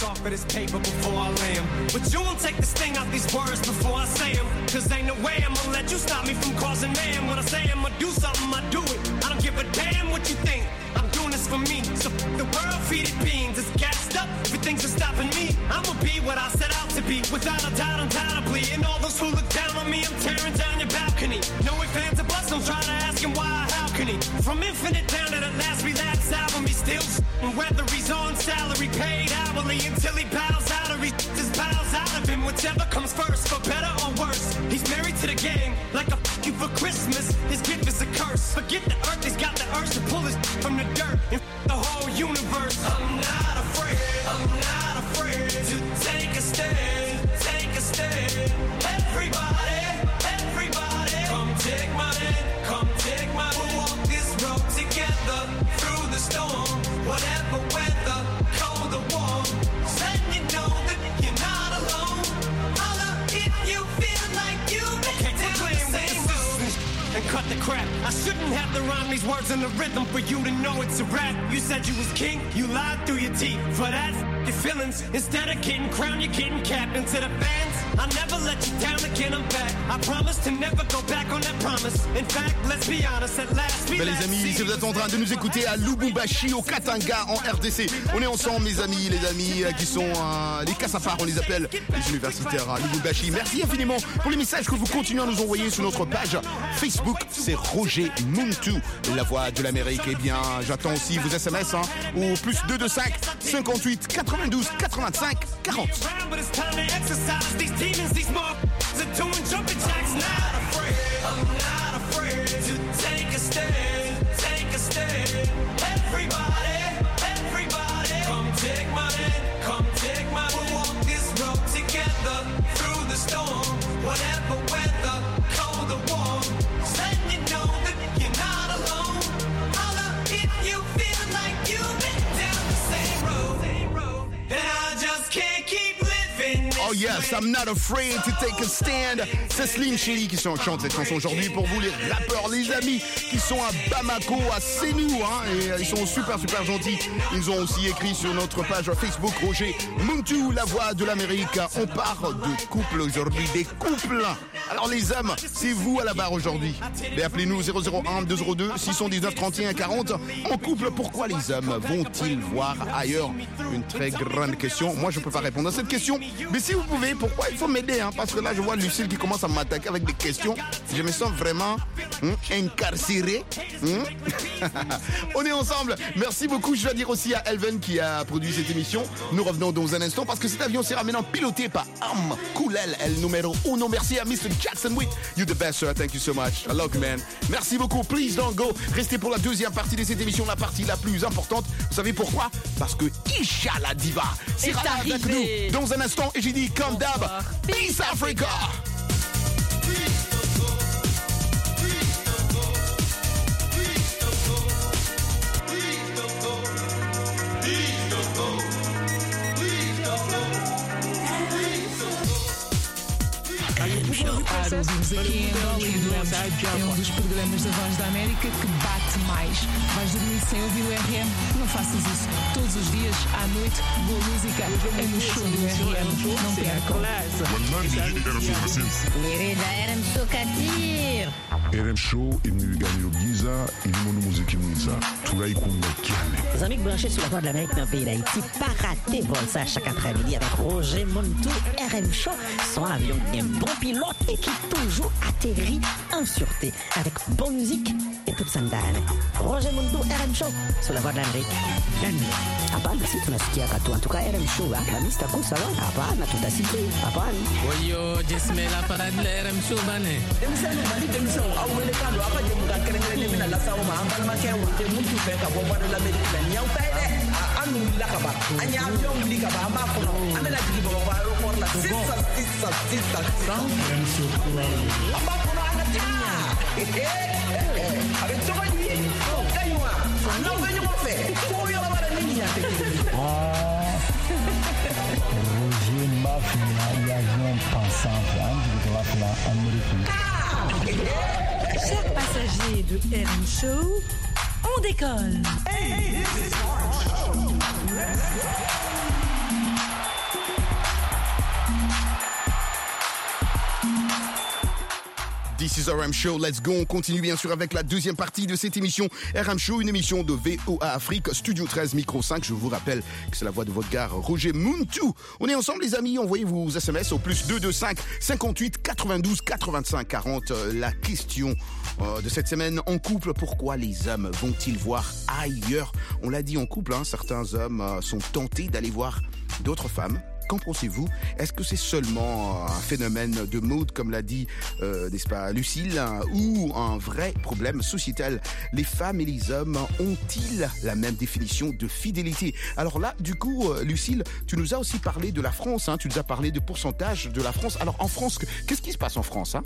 But you won't take the sting out these words before I say them. Cause ain't no way I'm gonna let you stop me from causing man. When I say I'm gonna do something, I do it. I don't give a damn what you think. I'm doing this for me. So f- the world feed it beans. It's gassed up. Everything's just stopping me. I'ma be what I set out to be. Without a doubt, undoubtedly. And all those who look down on me, I'm tearing down your balcony. No ifs, ands, or buts. Don't try to ask him why, how can he? From Infinite down to the last relapse album, he's still s***ing. Whether he's on salary, paid hourly, until he bows out or he his bows out of him. Whichever comes first, for better or worse. He's married to the game, like a f*** you for Christmas. His gift is a curse. Forget the earth, he's got the urge to pull his from the dirt and f- the whole universe. I'm not afraid, I'm not afraid to take a stand, take a stand. Everybody, everybody, come take my hand, come take my hand. We'll walk this road together through the storm, whatever weather, cold or warm. Let you know that you're not alone. Holla if you feel like you've been down the same road. And cut the crap. I shouldn't have to rhyme these words in the rhythm for you to know it's a rap. You said you was king, you lied through your teeth. For that, f- your feelings. Instead of getting crowned, you're getting capped. And to the fans, I'll never let you down again, I'm back. I promise to never go back on that promise. In fact, let's be honest, at last we Ben, les last amis, see si vous êtes en train de nous écouter à Lubumbashi, au Katanga, en R D C, on est ensemble, mes amis, les amis euh, qui sont euh, les cassapars, on les appelle, les universitaires à Lubumbashi. Merci infiniment pour les messages que vous continuez à nous envoyer sur notre page Facebook. C'est Roger Muntu, la voix de l'Amérique. Eh bien, j'attends aussi vos S M S hein, au plus deux deux cinq, cinquante-huit, quatre-vingt-douze, quatre-vingt-cinq, quarante. around, but it's time to exercise these demons, these motherfuckers are doing jumping jacks. Not afraid, I'm not afraid to take a stand, take a stand. Everybody, everybody, come take my hand, come take my hand. We'll walk this road together through the storm, whatever weather, cold or warm. Let you know that you're not alone. Holla if you feel like you've been down the same road. And I just can't keep living this Oh yes, I'm not afraid to take a stand. C'est Slim Shady qui chante cette chanson aujourd'hui pour vous les rappeurs, les amis qui sont à Bamako, à Sénou, hein, et euh, ils sont super super gentils. Ils ont aussi écrit sur notre page Facebook Roger Muntu, la voix de l'Amérique. On parle de couple aujourd'hui, des couples. Alors les hommes, c'est vous à la barre aujourd'hui. Mais appelez-nous zéro zéro un deux zéro deux six un neuf trente et un quarante. En couple, pourquoi les hommes vont-ils voir ailleurs? Une très grande question. Moi, je peux pas répondre à cette question. Mais si vous pouvez, pourquoi il faut m'aider, hein, parce que là je vois Lucille qui commence à m'attaquer avec des questions. Je me sens vraiment hein, incarcéré. Hein. On est ensemble. Merci beaucoup. Je dois dire aussi à Elven qui a produit cette émission. Nous revenons dans un instant parce que cet avion sera maintenant piloté par Am Koulel, el numéro uno. Merci à mister Jackson Witt. You the best, sir. Thank you so much. I love you, man. Merci beaucoup. Please don't go. Restez pour la deuxième partie de cette émission, la partie la plus importante. Vous savez pourquoi? Parce que Isha la diva sera là avec nous dans un instant. Et j'ai dit comme d'hab, Peace Africa. Para os anos aqui em Londres, é um dos programas da Voz da América que bate mais. Vais dormir sem ouvir o R M? Não faças isso. Todos os dias, à noite, boa música é no show do R M. Não percam. Querida, R M Show Katir. R M Show, il nous gagne le Giza, il nous montre musique il nous ça. Tout là, il compte Les amis branchés sur la Voix de l'Amérique dans le pays d'Haïti, pas rater vol ça chaque après-midi avec Roger Montou, R M Show, son avion qui est un bon pilote et qui toujours atterrit en sûreté avec bonne musique et toute sandale. Roger Montou, R M Show, sur la Voix de l'Amérique. Hapana, si tunasikia katu. En tout cas, R M Show, hapana, sitaku sawa. Hapana, tutasikia. Hapana. Oyo, jismela parade la R M Show bane. Emisano bali demisano awele kalo apa je muka kerengere mina la sawo ma ambal ma kewo te muntu fe ka Voix de l'Amérique la nyaw tayde anu la ka ba anya avion li ka ba ma ko no amela digi bo ba ro por la sissa sissa sissa R M Show amba ko no ana tinya avec toi lui kaywa ana venyo mo fe ko yo la bara ninya te Roger Mafia y avion pensant de la plan américaine. Chers passagers de R M Show, on décolle. Hey, this is R M Show. Let's go. This is R M Show, let's go. On continue bien sûr avec la deuxième partie de cette émission R M Show, une émission de V O A Afrique, Studio treize, Micro cinq. Je vous rappelle que c'est la voix de votre gars Roger Montou. On est ensemble les amis, envoyez vos S M S au plus deux deux cinq, cinquante-huit, quatre-vingt-douze, quatre-vingt-cinq, quarante. La question euh, de cette semaine, en couple, pourquoi les hommes vont-ils voir ailleurs? On l'a dit en couple, hein, certains hommes euh, sont tentés d'aller voir d'autres femmes. Qu'en pensez-vous? Est-ce que c'est seulement un phénomène de mode, comme l'a dit, euh, n'est-ce pas, Lucille, hein, ou un vrai problème sociétal? Les femmes et les hommes ont-ils la même définition de fidélité? Alors là, du coup, euh, Lucille, tu nous as aussi parlé de la France, hein, tu nous as parlé de pourcentage de la France. Alors en France, qu'est-ce qui se passe en France, hein?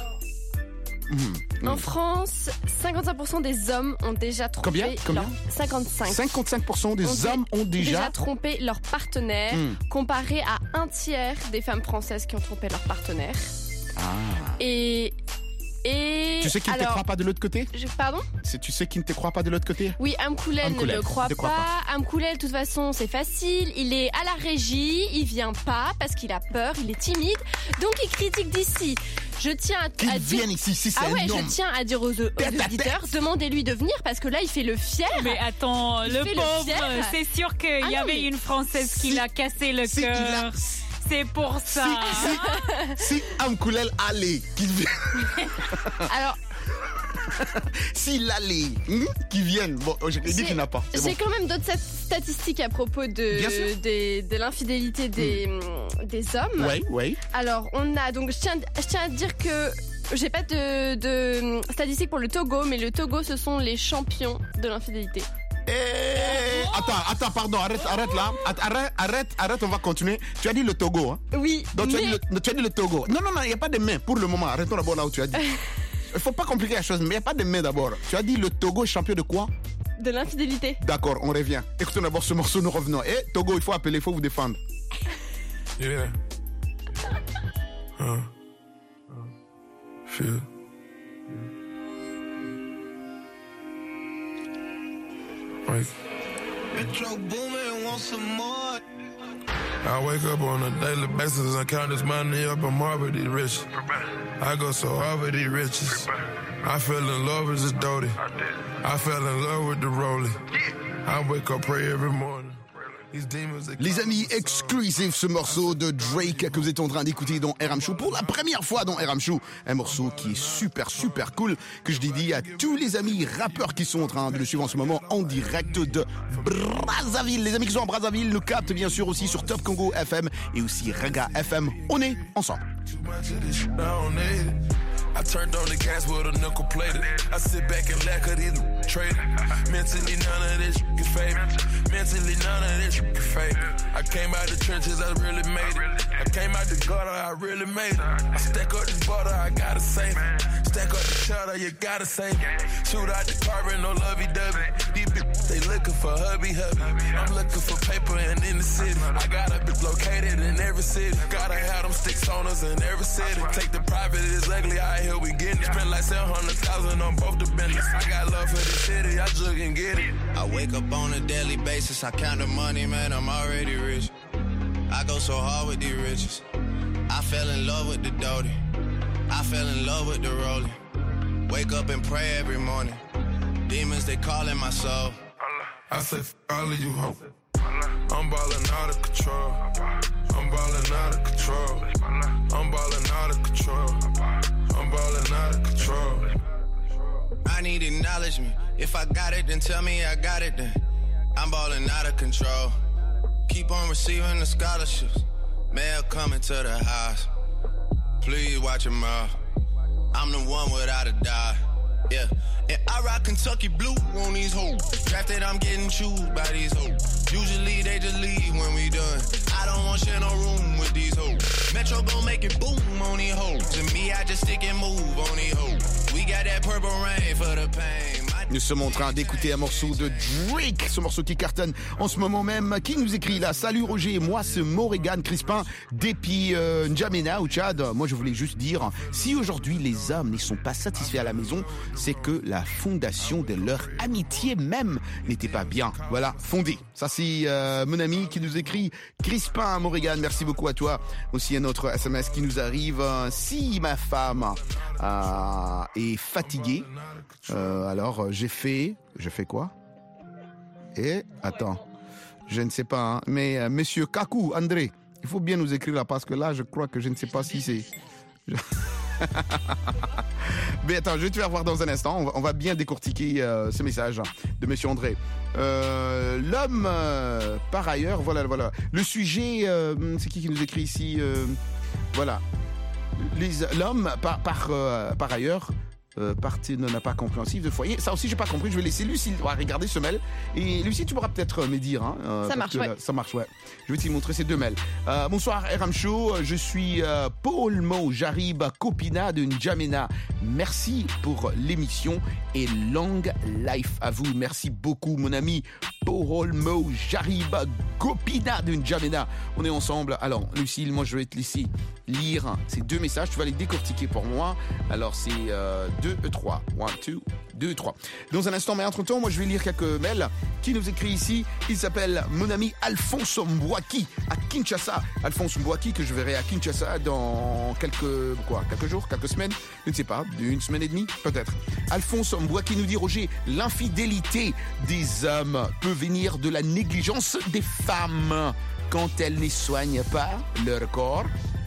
Mmh. En France, cinquante-cinq pour cent des hommes ont déjà trompé. Combien Combien leur... cinquante-cinq. cinquante-cinq pour cent des ont hommes ont déjà... déjà trompé leur partenaire, mmh. comparé à un tiers des femmes françaises qui ont trompé leur partenaire. Ah. Et... Et tu sais qu'il ne te croit pas de l'autre côté? je, Pardon? C'est, tu sais qu'il ne te croit pas de l'autre côté? Oui, Amkoulel ne le croit pas. pas. Amkoulel, de toute façon, c'est facile. Il est à la régie, il vient pas parce qu'il a peur, il est timide. Donc il critique d'ici. Je tiens à, qu'il à dire... vienne ici, si c'est ah ouais, un homme. je tiens à dire aux, aux auditeurs, demandez-lui de venir parce que là, il fait le fier. Mais attends, il le pauvre, le c'est sûr qu'il ah y avait mais... une Française qui si, l'a cassé le si cœur. C'est pour ça. Si, si, si Amkoulel allait, qu'il vienne. Alors... S'il allait, hmm, qu'il vienne. Bon, je l'ai dit qu'il n'a pas. J'ai bon. quand même d'autres statistiques à propos de, de, de l'infidélité des, hmm. des hommes. Oui, oui. Alors, on a donc, je tiens, je tiens à dire que j'ai pas de, de statistiques pour le Togo, mais le Togo, ce sont les champions de l'infidélité. Eh, attends, attends, pardon, arrête, arrête là. Arrête, arrête, arrête, on va continuer. Tu as dit le Togo, hein? Oui. Donc, mais... tu, as dit le, tu as dit le Togo. Non, non, non, il n'y a pas de main pour le moment. Arrêtons d'abord là où tu as dit. Il ne faut pas compliquer la chose, mais il n'y a pas de main d'abord. Tu as dit le Togo est champion de quoi? De l'infidélité. D'accord, on revient. Écoutons d'abord ce morceau, nous revenons. Eh, hey, Togo, il faut appeler, il faut vous défendre. Yeah. Huh. Feel. Right. Metro Boomin want some more. I wake up on a daily basis and count this money up. I'm already rich. I go so hard with these riches. I fell in love with this Doty. I fell in love with the Rollie. I wake up, pray every morning. Les amis, exclusive ce morceau de Drake que vous êtes en train d'écouter dans R M Show pour la première fois dans R M Show. Un morceau qui est super super cool que je dédie à tous les amis rappeurs qui sont en train de le suivre en ce moment en direct de Brazzaville. Les amis qui sont en Brazzaville le captent bien sûr aussi sur Top Congo F M et aussi Raga F M. On est ensemble. I turned on the gas with a nickel plated. I sit back and laugh at these traded. Mentally, none of this can fade me. Mentally, none of this can fade me. I came out the trenches, I really made it. I came out the gutter, I really made it. I stack up this butter, I gotta save it. Stack up the cheddar, you gotta save it. Shoot out the carbon, no lovey-dovey. These bitches, they looking for hubby hubby. I'm looking for paper and in the city. I got a bitch located in every city. Gotta have them sticks on us in every city. Take the private, it's ugly, I here we getting it. Spend like seven hundred thousand on both the business. I got love for the city, I just can get it. I wake up on a daily basis, I count the money, man, I'm already rich. I go so hard with these riches. I fell in love with the Doty. I fell in love with the rolling. Wake up and pray every morning. Demons, they calling my soul. I say, f all of you, ho. I'm ballin' out of control. I'm ballin' out of control. I'm ballin' out of control. I'm ballin' out of control. I need acknowledgement. If I got it, then tell me I got it then. I'm ballin' out of control. Keep on receiving the scholarships. Mail coming to the house. Please watch your mouth. I'm the one without a doubt. Yeah. And I rock Kentucky blue on these hoes. Drafted, I'm getting chewed by these hoes. Usually they just leave when we done. I don't want share no room with these hoes. Metro gon' make it boom on these hoes. To me, I just stick and move on these hoes. We got that purple rain for the pain. Nous sommes en train d'écouter un morceau de Drake, ce morceau qui cartonne en ce moment même. Qui nous écrit là? Salut Roger, moi c'est Morrigan Crispin depuis euh, N'Djamena au Tchad. Moi je voulais juste dire, si aujourd'hui les hommes ne sont pas satisfaits à la maison, c'est que la fondation de leur amitié même n'était pas bien. Voilà, fondée. Ça c'est euh, mon ami qui nous écrit, Crispin Morrigan, merci beaucoup à toi. Aussi un autre S M S qui nous arrive. Si ma femme euh, est fatiguée, euh, alors j'ai fait... J'ai fait quoi? Et, attends, je ne sais pas, hein, mais euh, Monsieur Kakou, André, il faut bien nous écrire là, parce que là, je crois que je ne sais pas si c'est... Je... Mais attends, je vais te faire voir dans un instant, on va, on va bien décortiquer euh, ce message de Monsieur André. Euh, l'homme, euh, par ailleurs, voilà, voilà. Le sujet, euh, c'est qui qui nous écrit ici euh, Voilà. Les, l'homme, par, par, euh, par ailleurs... Euh, partie ne n'a pas compréhensive de foyer. Ça aussi, j'ai pas compris. Je vais laisser Lucie regarder ce mail. Et Lucie, tu pourras peut-être euh, me dire. Hein, euh, ça marche, ouais. Là, ça marche, ouais. Je vais te montrer ces deux mails. Euh, bonsoir, R M Show. Je suis euh, Paul Mo Jarib, Copina de N'Djamena. Merci pour l'émission et long life à vous. Merci beaucoup, mon ami Paul Mo Jarib, Copina de N'Djamena. On est ensemble. Alors, Lucille, moi, je vais te laisser lire ces deux messages. Tu vas les décortiquer pour moi. Alors, c'est euh, deux, trois. One, two, deux, trois. Dans un instant, mais entre-temps, moi, je vais lire quelques mails. Qui nous écrit ici? Il s'appelle mon ami Alphonse Mbouaki à Kinshasa. Alphonse Mbouaki, que je verrai à Kinshasa dans quelques, quoi, quelques jours, quelques semaines. Je ne sais pas, une semaine et demie, peut-être. Alphonse Mbouaki nous dit, Roger, l'infidélité des hommes peut venir de la négligence des femmes quand elles ne soignent pas leur corps.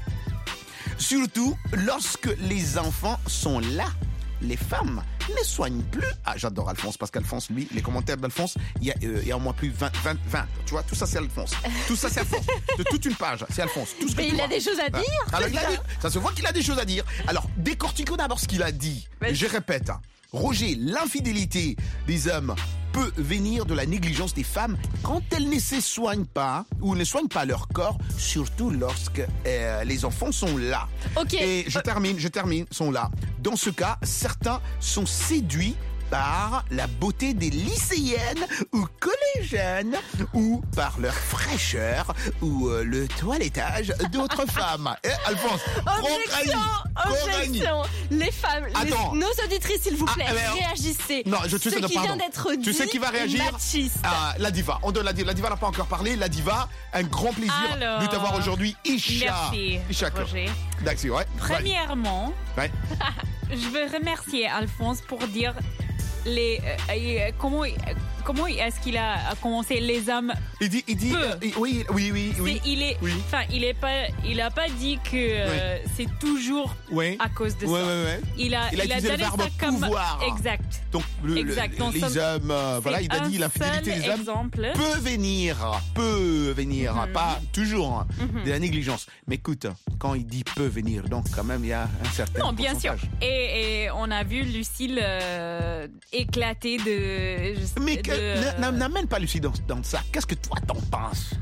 Surtout lorsque les enfants sont là, les femmes ne soignent plus. Ah, j'adore Alphonse, parce qu'Alphonse, lui, les commentaires d'Alphonse, il y a, euh, il y a au moins plus vingt, vingt, vingt. Tu vois, tout ça, c'est Alphonse. Tout ça, c'est Alphonse. De toute une page, c'est Alphonse. Tout ce que Mais tu il vois. a des choses à dire. Ah, alors, il a des- ça se voit qu'il a des choses à dire. Alors, décortiquons d'abord ce qu'il a dit. Mais- Je répète. hein. Roger, l'infidélité des hommes peut venir de la négligence des femmes quand elles ne se soignent pas ou ne soignent pas leur corps, surtout lorsque euh, les enfants sont là. Ok. Et je termine, je termine, sont là. Dans ce cas, certains sont séduits par la beauté des lycéennes ou collégiennes ou par leur fraîcheur ou euh, le toilettage d'autres femmes. Eh, Alphonse, Objection, objection. Les femmes, les- Attends. nos auditrices, s'il vous plaît, Ah, mais- réagissez. Non, je tu Ce sais, qui pardon. vient d'être dit Tu sais qui va est réagir? machiste. Ah, la diva. On donne la diva. La diva n'a pas encore parlé. La diva, un grand plaisir Alors, de t'avoir aujourd'hui. Isha. merci, Isha. Roger. D'accord, ouais. Premièrement, Ouais. je veux remercier Alphonse pour dire les, euh, euh, comment, comment est-ce qu'il a commencé les hommes? Il dit, il dit, euh, oui, oui, oui, oui. C'est, il est, oui. enfin, il est pas, il a pas dit que euh, oui. c'est toujours oui. à cause de oui, ça. Oui, oui. Il a, il a, il a utilisé donné le verbe ça comme pouvoir. Exact. Donc le, exact. Le, Donc, les ça, hommes, euh, voilà, il a dit l'infidélité des hommes exemple. peut venir, peut venir, Mm-hmm. pas toujours hein, Mm-hmm. de la négligence. Mais écoute, quand il dit peut venir, donc quand même il y a un certain. Non, bien sûr. Et, et on a vu Lucille euh, éclater de. Je, Mais que, de, n'amène pas Lucie dans, dans ça. Qu'est-ce que toi t'en penses?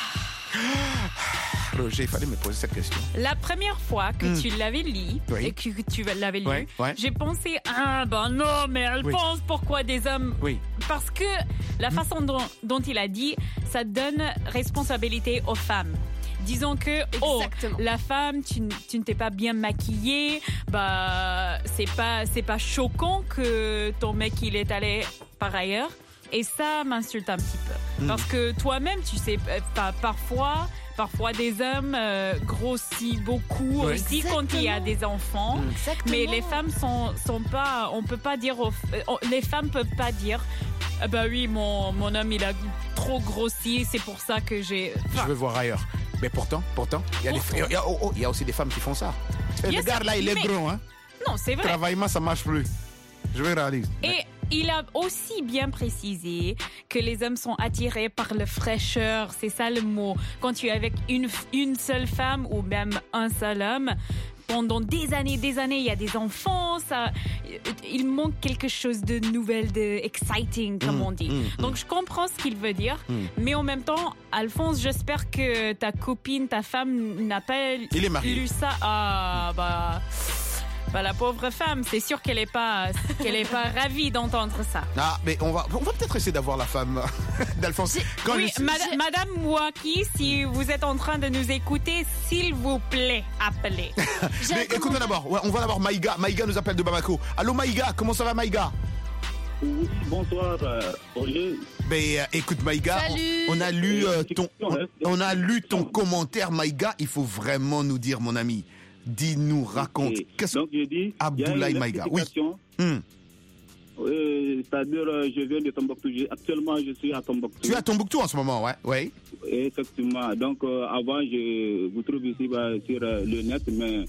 Roger, il fallait me poser cette question. La première fois que mm. tu l'avais lu oui. et que tu l'avais lu, ouais, ouais. j'ai pensé ah ben non mais elle oui. pense pourquoi des hommes oui. parce que la mm. façon dont, dont il a dit ça donne responsabilité aux femmes. Disons que oh la femme tu, tu ne t'es pas bien maquillée, bah c'est pas c'est pas choquant que ton mec il est allé par ailleurs. Et ça m'insulte un petit peu. Mmh. Parce que toi-même, tu sais, euh, parfois, parfois des hommes euh, grossissent beaucoup oui. aussi Exactement. Quand il y a des enfants. Exactement. Mais les femmes sont, sont pas, on peut pas dire, aux, les femmes peuvent pas dire, ah bah oui, mon, mon homme il a trop grossi, c'est pour ça que j'ai. Enfin, je veux voir ailleurs. Mais pourtant, pourtant, il y a des, il y a, oh, oh, il y a aussi des femmes qui font ça. Et le gars là, il est mais... gros, hein. Non, c'est vrai. Travaillement, ça marche plus. Je vais réaliser. Et il a aussi bien précisé que les hommes sont attirés par la fraîcheur, c'est ça le mot. Quand tu es avec une, une seule femme ou même un seul homme, pendant des années, des années, il y a des enfants, ça, il manque quelque chose de nouvel, de exciting, comme mmh, on dit. Mmh, Donc je comprends ce qu'il veut dire, mmh. mais en même temps, Alphonse, j'espère que ta copine, ta femme n'a pas il est marié. lu ça. Ah bah. Bah, la pauvre femme, c'est sûr qu'elle est pas, qu'elle est pas ravie d'entendre ça. Ah, mais on va, on va peut-être essayer d'avoir la femme d'Alphonse. Quand oui, je... Madame, Madame Mouaki, si vous êtes en train de nous écouter, s'il vous plaît, appelez. mais écoutez d'abord, ouais, on va d'abord Maïga. Maïga nous appelle de Bamako. Allô Maïga, comment ça va Maïga? Oui, bonsoir, euh, Roger. Ben, euh, écoute Maïga, on, on a lu euh, ton, on, on a lu ton commentaire Maïga. Il faut vraiment nous dire, mon ami. Dis-nous, raconte. Okay. Donc, je dis, Abdoulaye Maïga. Oui. Hum. Euh, c'est-à-dire, euh, je viens de Tombouctou. Actuellement, je suis à Tombouctou. Tu es à Tombouctou en ce moment, ouais. Oui. Effectivement. Donc, euh, avant, je vous trouve ici bah, sur euh, le net, mais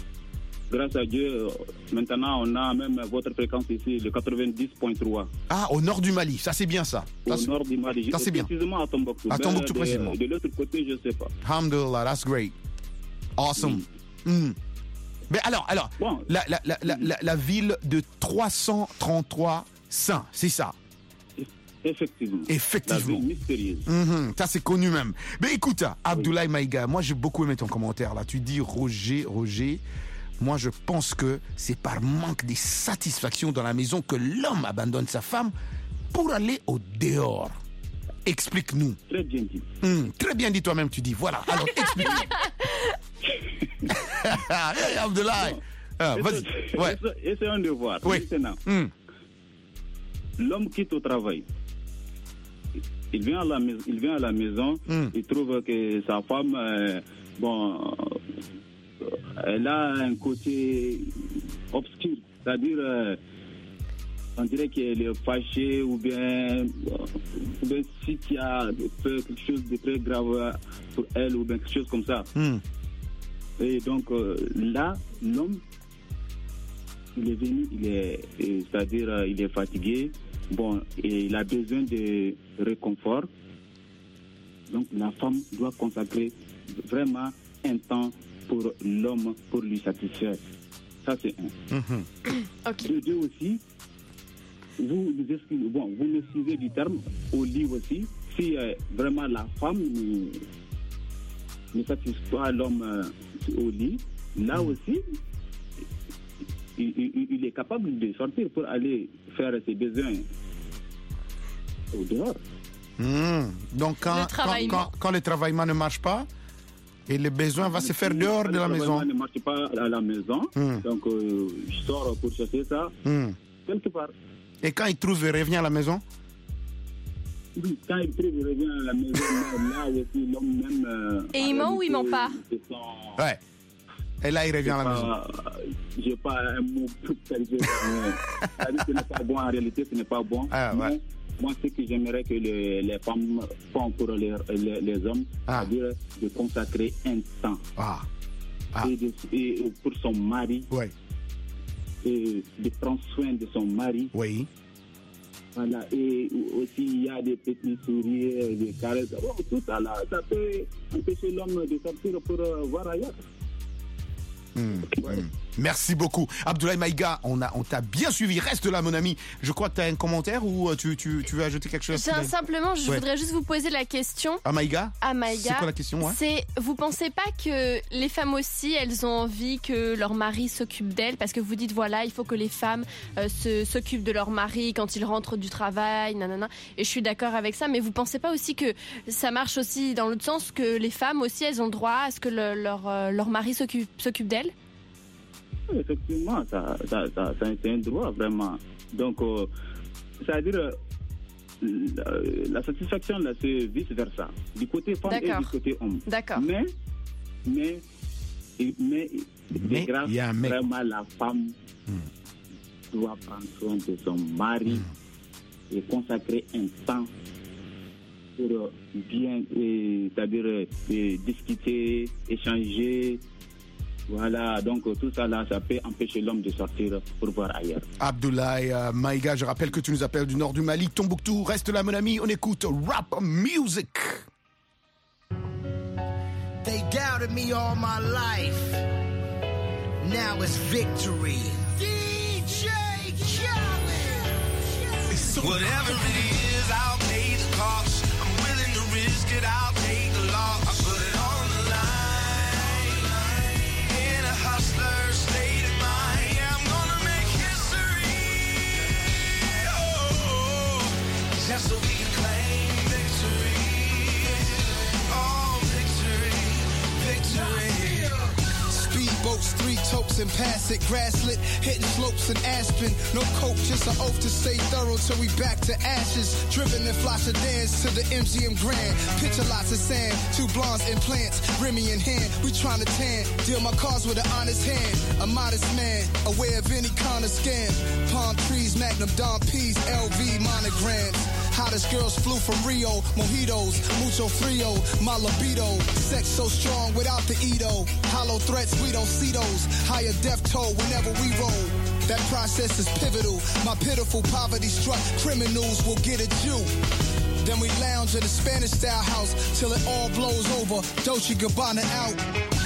grâce à Dieu, euh, maintenant, on a même votre fréquence ici, le quatre-vingt-dix point trois. Ah, au nord du Mali. Ça, c'est bien ça. Au ça, nord du Mali. Ça, c'est bien. Précisément à Tombouctou. À Tombouctou, de, précisément. De l'autre côté, je ne sais pas. Alhamdulillah, that's great. Awesome. Oui. Mmh. Mais alors, alors bon. la, la, la, la, la, la ville de trois cent trente-trois saints, c'est ça? Effectivement. Effectivement. La ville mystérieuse. Mmh, ça, c'est connu même. Mais écoute, Abdoulaye Maïga, moi, j'ai beaucoup aimé ton commentaire là. Tu dis Roger, Roger. Moi, je pense que c'est par manque de satisfaction dans la maison que l'homme abandonne sa femme pour aller au dehors. Explique-nous. Très bien dit. Mmh, très bien dit toi-même, tu dis. Voilà. Alors, explique-nous. Hey, Abdoulaye. Ah, vas-y. Ouais. Essayons de voir. Oui. Maintenant, mm. l'homme quitte au travail. Il vient à la maison. Il vient à la maison. Mm. Il trouve que sa femme, euh, bon, euh, elle a un côté obscur, c'est-à-dire. Euh, on dirait qu'elle est fâchée ou bien, ou bien si il y a quelque chose de très grave pour elle ou bien quelque chose comme ça. Mm. Et donc euh, là, l'homme, il est venu, il est, c'est-à-dire euh, il est fatigué, bon, et il a besoin de réconfort. Donc la femme doit consacrer vraiment un temps pour l'homme, pour lui satisfaire. Ça c'est un. Mm-hmm. Okay. De deux aussi, vous, vous, bon, vous me suivez du terme, au lit aussi, si euh, vraiment la femme ne, ne satisfait pas l'homme euh, au lit, là mmh. aussi, il, il, il est capable de sortir pour aller faire ses besoins au dehors. Mmh. Donc quand le, quand, quand, quand le travaillement ne marche pas, et le besoin va se faire dehors de la maison. Le travaillement ne marche pas à la maison, mmh. donc euh, je sors pour chercher ça, mmh. quelque part. Et quand il trouve, il revient à la maison? Oui, quand il trouve, il revient à la maison. Là aussi, l'homme même... Euh, et il ment ou il ment pas? Son... Ouais. Et là, il revient à la pas, maison. Je n'ai pas un mot pour qualifier. Ce n'est pas bon, en réalité, ce n'est pas bon. Ah, ouais. moi, ce que j'aimerais que les, les femmes font pour les, les, les hommes, ah. c'est-à-dire de consacrer un temps. Ah. Ah. Et, de, et pour son mari. Ouais. Et de prendre soin de son mari. Oui. Voilà. Et aussi, il y a des petits sourires, des caresses. Oh, tout ça, là, ça peut empêcher l'homme de sortir pour euh, voir ailleurs. Mmh, ouais. mmh. Merci beaucoup. Abdoulaye Maïga, on, a, on t'a bien suivi. Reste là, mon ami. Je crois que tu as un commentaire ou tu, tu, tu veux ajouter quelque chose? J'ai simplement, je ouais. voudrais juste vous poser la question. À Maïga? À Maïga. C'est quoi la question? Ouais. C'est, vous pensez pas que les femmes aussi, elles ont envie que leur mari s'occupe d'elles? Parce que vous dites, voilà, il faut que les femmes euh, se, s'occupent de leur mari quand ils rentrent du travail, nanana. Et je suis d'accord avec ça. Mais vous pensez pas aussi que ça marche aussi dans l'autre sens, que les femmes aussi, elles ont droit à ce que le, leur, euh, leur mari s'occupe, s'occupe d'elles? Effectivement, ça, ça, ça, ça, c'est un droit, vraiment. Donc, euh, c'est-à-dire, euh, la, la satisfaction, là, c'est vice-versa. Du côté femme D'accord. et du côté homme. D'accord. Mais, mais, mais, mais, mais grâce, y a un mec. Vraiment, la femme hmm. doit prendre soin de son mari hmm. et consacrer un temps pour bien, et, c'est-à-dire, et, discuter, échanger. Voilà, donc tout ça là, ça peut empêcher l'homme de sortir pour voir ailleurs. Abdoulaye euh, Maïga, je rappelle que tu nous appelles du nord du Mali, Tombouctou. Reste là, mon ami, on écoute rap music. They doubted me all my life. Now it's victory. D J Khaled. Whatever it is, I'll pay the cost. I'm willing to risk it, I'll take the loss. I put it on the line. In a hustler state of mind, yeah, I'm gonna make history. Oh, just so we can claim victory. Oh, victory, victory. Speedboats, three totes and pass it, grasslit, hitting slopes and Aspen. No coke, just an oath to stay thorough till we back to ashes. Driven in flash dance to the M G M Grand. Picture lots of sand, two blondes in plants, Remy in hand. We tryna tan, deal my cards with an honest hand. A modest man, aware of any kind of scam. Palm trees, Magnum Dom P's, L V monograms. Hottest girls flew from Rio, mojitos, mucho frio, my libido. Sex so strong without the Edo. Hollow threats, we don't see those. Higher death toll whenever we roll. That process is pivotal. My pitiful poverty struck criminals will get at you. Then we lounge in a Spanish style house till it all blows over. Dolce Gabbana out.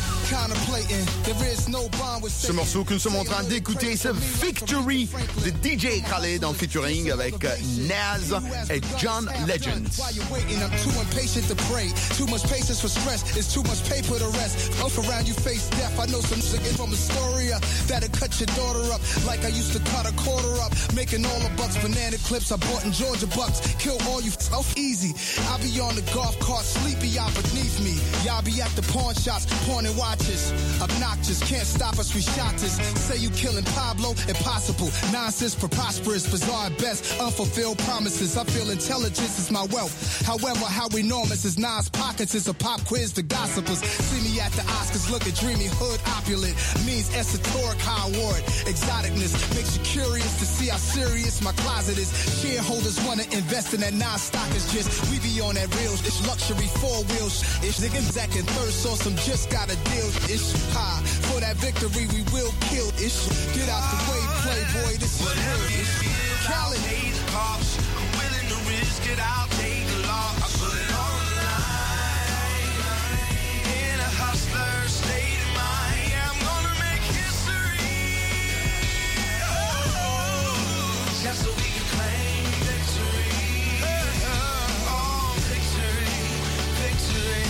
Ce morceau que nous sommes en train d'écouter, c'est Victory de D J Khaled en featuring avec Naz et John Legend. I'm too impatient to pray. Too much patience for stress. It's too much paper to rest. Off around you face death. I know some shit from Astoria that'll cut your daughter up like I used to cut a quarter up. Making all the bucks, banana clips I bought in Georgia bucks. Kill all you f- easy. I'll be on the golf cart, sleepy out beneath me. Y'all be at the pawn shops, pawning watches. Obnoxious, can't stop us, we shot this. Say you killing Pablo, impossible. Nonsense, preposterous, bizarre at best. Unfulfilled promises, I feel intelligence is my wealth. However, how enormous is Nas' pockets is a pop quiz to gossipers. See me at the Oscars, look at dreamy hood opulent. Means esoteric high award. Exoticness makes you curious to see how serious my closet is. Shareholders wanna invest in that Nas stock is just. We be on that real, it's luxury four wheels. It's niggas that can thirst or some just got a deal. It's high. For that victory, we will kill. It's get out the way, playboy. This is whatever real. it is, I'll pay the cost. I'm willing to risk it, I'll take the loss. I put it on the line. In a hustler state of mind, yeah, I'm gonna make history. Oh, just so we can claim victory. Oh, victory, victory.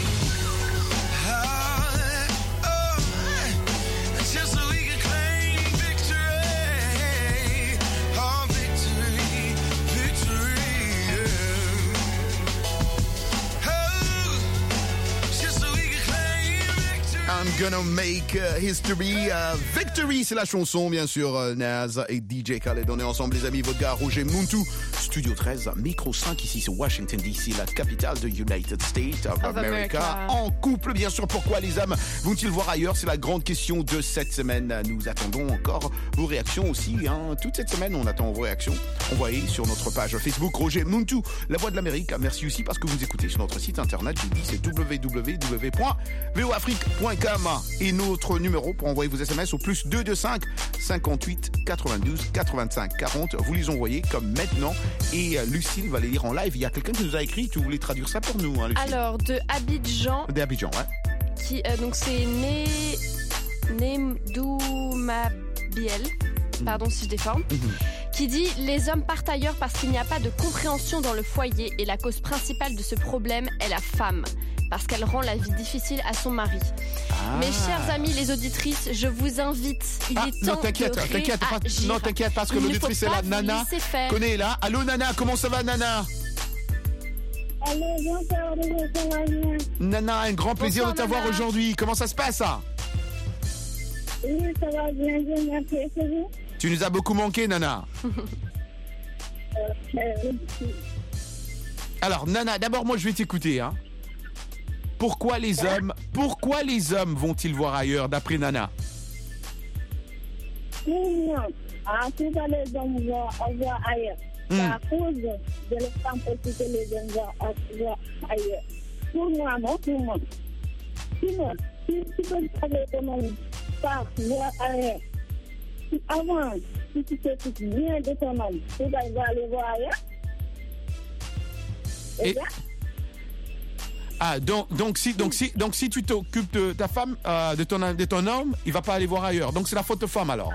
Just so we can claim victory. Oh, victory, victory, yeah. Gonna Make uh, History. Uh, Victory, c'est la chanson, bien sûr. Uh, Naz et D J Khaled. On est ensemble, les amis. Votre gars, Roger Muntu. Studio treize, micro cinq, ici, c'est Washington, D C, la capitale de United States of, of America. America. En couple, bien sûr. Pourquoi les hommes vont-ils voir ailleurs? C'est la grande question de cette semaine. Nous attendons encore vos réactions aussi. Hein. Toute cette semaine, on attend vos réactions. Envoyez sur notre page Facebook, Roger Muntu, la voix de l'Amérique. Merci aussi parce que vous nous écoutez sur notre site internet. J'ai dit, c'est w w w point v o afrique point com. Et notre numéro pour envoyer vos S M S au plus deux deux cinq, cinquante-huit, quatre-vingt-douze, quatre-vingt-cinq, quarante. Vous les envoyez comme maintenant. Et Lucille va les lire en live. Il y a quelqu'un qui nous a écrit. Tu voulais traduire ça pour nous, hein, Lucille? Alors, de Abidjan. De Abidjan, ouais. Qui, euh, donc, c'est Né... Némdoumabiel. Pardon si je déforme. Mm-hmm. Qui dit « Les hommes partent ailleurs parce qu'il n'y a pas de compréhension dans le foyer et la cause principale de ce problème est la femme. Parce qu'elle rend la vie difficile à son mari. Ah. » Mes chers amis, les auditrices, je vous invite. Il ah, est temps non, t'inquiète, de t'inquiète, réagir. Non, t'inquiète, parce que l'auditrice est là. Nana, connais là. Allô, Nana, comment ça va, Nana? Allô, bonsoir, bonsoir. Nana, un grand plaisir bonsoir, de t'avoir Nana. Aujourd'hui. Comment ça se passe, ça? Oui, ça va bien, bien, merci. C'est vous? Tu nous as beaucoup manqué, Nana. Alors, Nana, d'abord, moi, je vais t'écouter. Hein. Pourquoi les hommes, pourquoi les hommes vont-ils voir ailleurs, d'après Nana? Non, ah, pourquoi les hommes vont voir ailleurs? C'est à cause de la femme aussi que les hommes vont voir ailleurs. Pour moi, non, pour moi. Sinon, si tu peux travailler ton pas voir ailleurs. Avant, si tu t'occupes bien de ton homme, tu vas aller voir ailleurs. Et... Ah, donc, donc, si, donc, si, donc si tu t'occupes de ta femme, euh, de, ton, de ton homme, il ne va pas aller voir ailleurs. Donc c'est la faute de femme alors?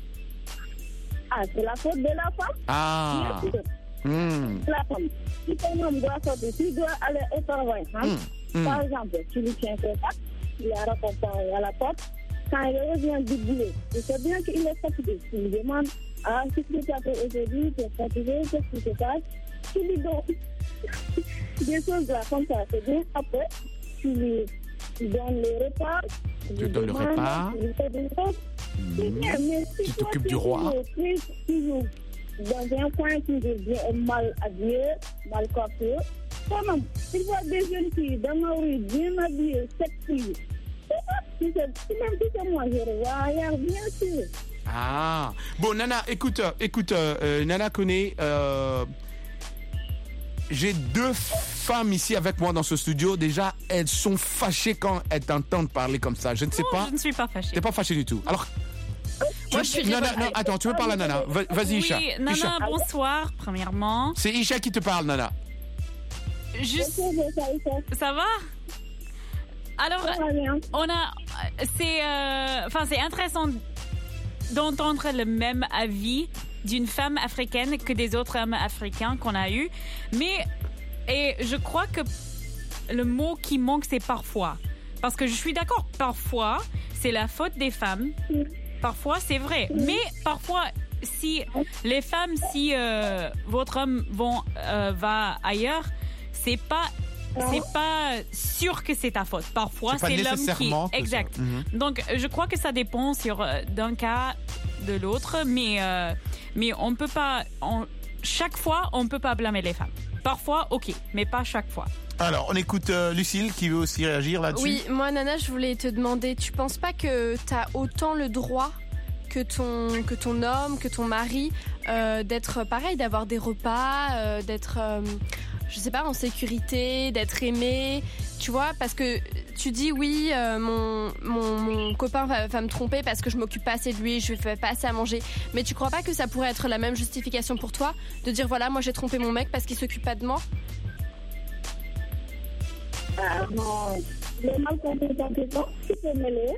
Ah, c'est la faute de la femme? Ah. Mmh. La femme. Si ton homme doit sortir, tu dois aller au travail. Hein? Mmh. Par exemple, tu lui tiens un sac, il a raccompagné à la porte. Quand il revient du boulot, il sait bien qu'il est fatigué. Tu lui demandes, ah, qu'est-ce que tu as fait aujourd'hui? Tu es fatigué, qu'est-ce qui se passe? Tu lui donnes des choses là comme ça. C'est bien. Après, tu lui donnes le repas. Tu lui donnes le repas. Tu lui fais des choses. C'est bien, mais si tu t'occupes du roi. Toujours dans un coin, tu deviens mal habillé, mal coiffé. Quand même, il voit des jeunes filles dans ma rue bien habillées, sexy. Si c'est, même si c'est moi, je revois, bien sûr. Ah, bon, Nana, écoute, écoute, euh, Nana connaît. Euh, j'ai deux femmes ici avec moi dans ce studio. Déjà, elles sont fâchées quand elles t'entendent parler comme ça. Je ne sais non, pas. Je ne suis pas fâchée. T'es pas fâchée du tout. Alors. Moi, je suis Nana, non, attends, tu veux parler à Nana? Vas-y, Isha. Oui, Nana, Isha. Bonsoir, premièrement. C'est Isha qui te parle, Nana. Juste. Ça va? Alors, on a, c'est, euh, enfin, c'est intéressant d'entendre le même avis d'une femme africaine que des autres hommes africains qu'on a eu, mais et je crois que le mot qui manque c'est parfois, parce que je suis d'accord, parfois c'est la faute des femmes, parfois c'est vrai, mais parfois si les femmes, si euh, votre homme vont euh, va ailleurs, c'est pas c'est pas sûr que c'est ta faute. Parfois, c'est, c'est l'homme qui... Exact. Mm-hmm. Donc, je crois que ça dépend sur euh, d'un cas de l'autre, mais, euh, mais on peut pas... On, chaque fois, on peut pas blâmer les femmes. Parfois, ok, mais pas chaque fois. Alors, on écoute euh, Lucille qui veut aussi réagir là-dessus. Oui, moi, Nana, je voulais te demander, tu penses pas que t'as autant le droit que ton, que ton homme, que ton mari, euh, d'être pareil, d'avoir des repas, euh, d'être... Euh, je sais pas, en sécurité, d'être aimé, tu vois, parce que tu dis oui, euh, mon, mon, mon copain va, va me tromper parce que je m'occupe pas assez de lui, je lui fais pas assez à manger, mais tu crois pas que ça pourrait être la même justification pour toi, de dire voilà, moi j'ai trompé mon mec parce qu'il s'occupe pas de moi? Ah non, j'ai mal compris ton question, tu peux me le...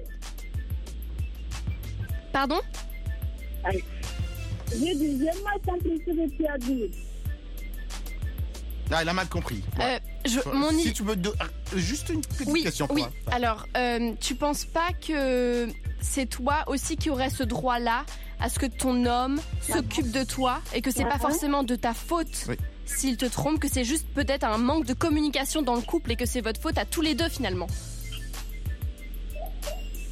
Pardon? J'ai dit, j'ai mal compris ce que tu as dit. Ah, elle a mal compris. Ouais. Euh, je, mon si tu veux, de, juste une petite oui, question pour oui. moi. Alors, euh, tu penses pas que c'est toi aussi qui aurais ce droit-là à ce que ton homme s'occupe de toi et que c'est pas forcément de ta faute oui. s'il te trompe, que c'est juste peut-être un manque de communication dans le couple et que c'est votre faute à tous les deux finalement?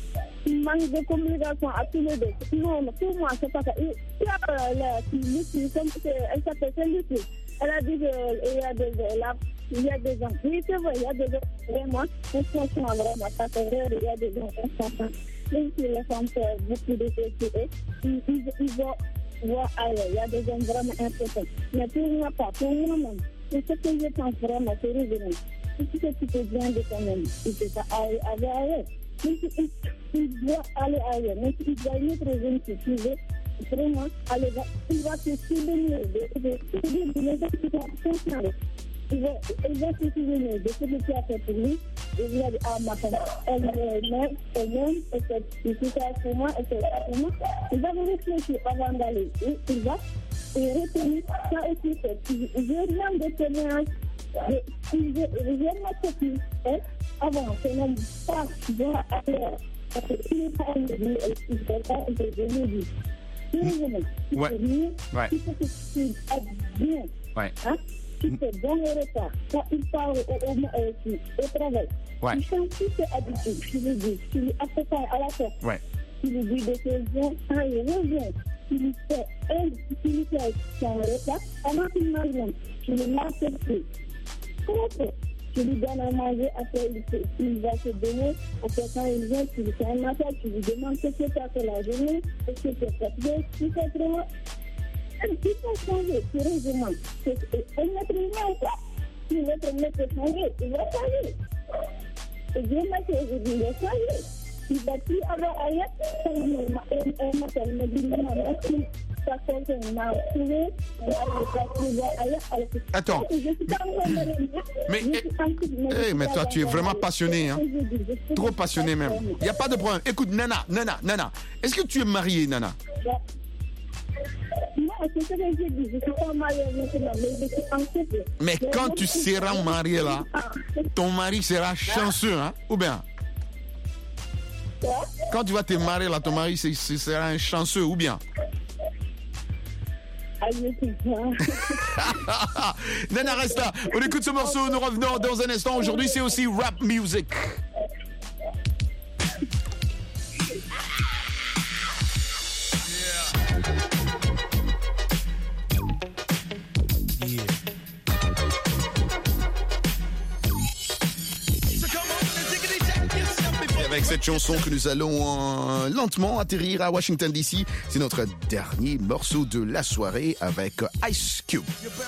manque de communication à tous les deux. Non, pour moi, c'est pas ça. Il y a la Lucie, elle s'appelle Lucie. Elle a dit qu'il y a des là, il y a des gens. Oui, c'est vrai, il y a des gens vraiment, franchement, vraiment, ça fait vrai, il y a des gens importants. Même si les femmes font beaucoup de choses, ils, ils, ils vont voir ailleurs. Il y a des gens vraiment importants. Mais pour moi, pas. Pour moi-même, c'est ce que je pense vraiment, c'est revenir. Si tu peux bien de toi-même, il ne peut pas aller ailleurs. Même si il doit aller ailleurs, même s'il doit une autre jeune qui veut, vraiment, aller, il va se souvenir de ce il va, il va se souvenir de ce que tu as fait pour lui. Il va dire, ah, ma femme, elle m'aime, elle m'aime, elle fait ça pour moi, elle fait ça pour moi. Il va réfléchir avant d'aller. Il va et retenir ça aussi. Je viens de témoigner. Je viens de témoigner. Avant, c'est même pas voir à faire. Parce qu'il n'est pas un demi, il ne peut pas intervenir. Si vous venez, si ouais. c'est mieux, ouais. si c'est que tu es bien, ouais. hein, si c'est bon le repas, quand il parle au, au, au, au travail, ouais. il change toutes ses habitudes, tu lui dis, tu lui affectes à la tête, ouais. tu lui dis de ses gens, quand il revient, tu lui fais un, tu lui fais son repas, pendant qu'il mange, tu lui marches plus. Comment c'est? Tu lui donnes à manger, après il, il va se donner, après quand il vient, tu lui fais un massage, tu lui demandes ce que tu as fait la journée, est-ce que tu as fait, tu fais trop. Il faut changer, sérieusement. C'est un être humain ou quoi? Si l'être humain peut changer, il va changer. Et Dieu m'a dit aujourd'hui, il va changer. Il va plus avoir ailleurs, un matin, il m'a dit, non, merci. Attends. Mais, hey, mais toi, tu es vraiment passionné, hein? Trop passionné même. Il n'y a pas de problème. Écoute, Nana, Nana, Nana, est-ce que tu es mariée, Nana? Non, c'est ce que j'ai dit. Je ne suis pas mariée maintenant, mais je suis en couple. Mais quand tu seras mariée, là, ton mari sera chanceux, hein? Ou bien? Quand tu vas te marier, là, ton mari sera un chanceux, ou bien? Nana, reste là. On écoute ce morceau, nous revenons dans un instant. Aujourd'hui, c'est aussi rap music. Avec cette chanson que nous allons euh, lentement atterrir à Washington D C. C'est notre dernier morceau de la soirée avec Ice Cube.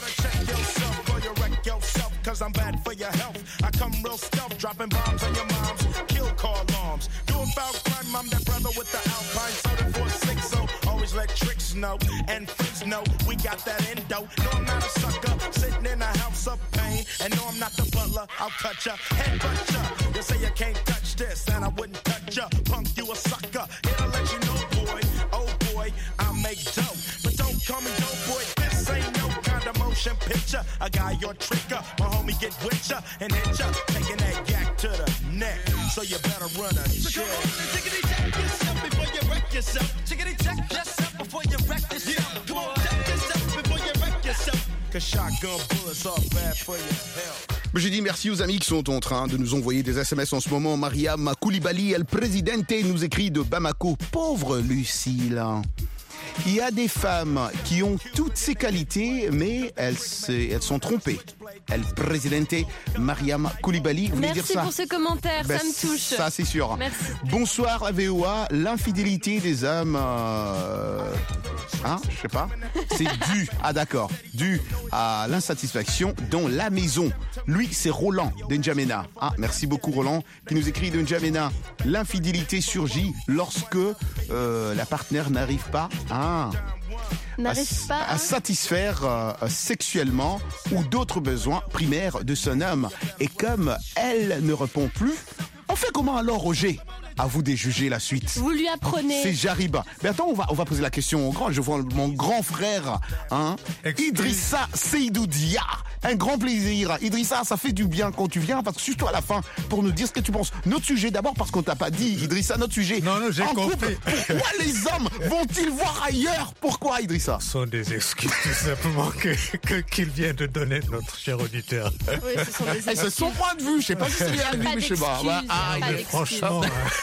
Cause I'm bad for your health. I come real stealth, dropping bombs on your moms, kill car alarms. Do about crime, I'm that brother with the Alpine soda four six, so always let tricks know and freaks know we got that endo. No, I'm not a sucker, sitting in a house of pain. And no, I'm not the butler, I'll cut ya, headbutt ya. You say you can't touch this, and I wouldn't touch ya. Punk, you a sucker, here to let you know, boy. Oh boy, I'll make dough, but don't call me dope boy. This ain't no kind of motion picture. A guy your tricker, my homie get with ya and hit ya, taking that yak to the neck. So you better run a check. So come on and tickety check yourself before you wreck yourself. Tickety check yourself before you wreck yourself. Yeah. Come on, check yourself before you wreck yourself. Cause shotgun bullets are bad for your health. J'ai dit merci aux amis qui sont en train de nous envoyer des S M S en ce moment. Mariam Koulibaly, El Presidente, nous écrit de Bamako. Pauvre Lucille. Il y a des femmes qui ont toutes ces qualités, mais elles, elles sont trompées. El Presidente, Mariam Koulibaly, vous voulez dire ça? Merci pour ce commentaire, ben, ça me touche. Ça, c'est sûr. Merci. Bonsoir, la V O A. L'infidélité des hommes, euh... hein, je sais pas. C'est dû, ah d'accord, dû à l'insatisfaction dans la maison. Lui, c'est Roland d'Njamena. Ah, merci beaucoup Roland, qui nous écrit d'Njamena. L'infidélité surgit lorsque euh, la partenaire n'arrive pas à... n'arrive pas à, à satisfaire euh, sexuellement ou d'autres besoins primaires de son homme. Et comme elle ne répond plus, on fait comment alors, Roger? À vous de juger la suite. Vous lui apprenez. C'est Jariba. Mais attends, on va, on va poser la question au grand. Je vois mon grand frère, hein, Idrissa Seydou Dia. Un grand plaisir. Idrissa, ça fait du bien quand tu viens, parce que surtout à la fin, pour nous dire ce que tu penses. Notre sujet d'abord, parce qu'on t'a pas dit, Idrissa, notre sujet. Non, non, j'ai en compris. Couple, pourquoi les hommes vont-ils voir ailleurs? Pourquoi, Idrissa? Ce sont des excuses, tout simplement, que, que, qu'il vient de donner notre cher auditeur. Oui, ce sont des excuses. C'est son point de vue. Je sais pas si c'est bien vu, mais je sais pas. Ah, mais franchement...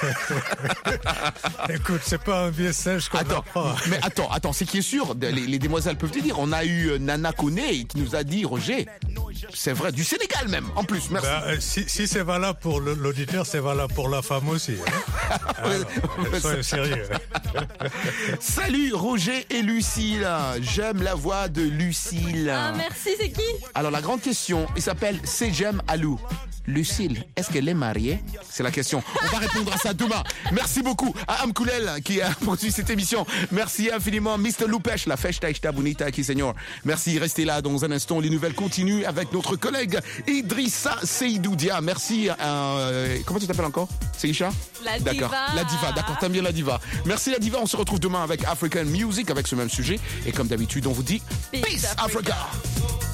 Écoute, c'est pas un vieux singe qu'on attends, apprend. Mais attends, attends, c'est qui est sûr, les, les demoiselles peuvent te dire. On a eu Nana Koné qui nous a dit, Roger, c'est vrai, du Sénégal même, en plus, merci. Ben, si, si c'est valable pour l'auditeur, c'est valable pour la femme aussi. Hein. Alors, soyez sérieux. Salut Roger et Lucille, j'aime la voix de Lucille. Ah merci, c'est qui? Alors la grande question, il s'appelle Sejem Alou. Lucille, est-ce qu'elle est mariée? C'est la question. On va répondre à ça demain. Merci beaucoup à Amkoulel qui a produit cette émission. Merci infiniment mister Loupesh, la festa esta bonita qui seigneur. Merci, restez là dans un instant. Les nouvelles continuent avec notre collègue Idrissa Seydoudia. Merci. Euh, comment tu t'appelles encore? C'est Isha? La diva. D'accord. La diva, d'accord, t'aimes bien la diva. Merci la diva, on se retrouve demain avec African Music avec ce même sujet. Et comme d'habitude, on vous dit Peace, Peace Africa. Africa.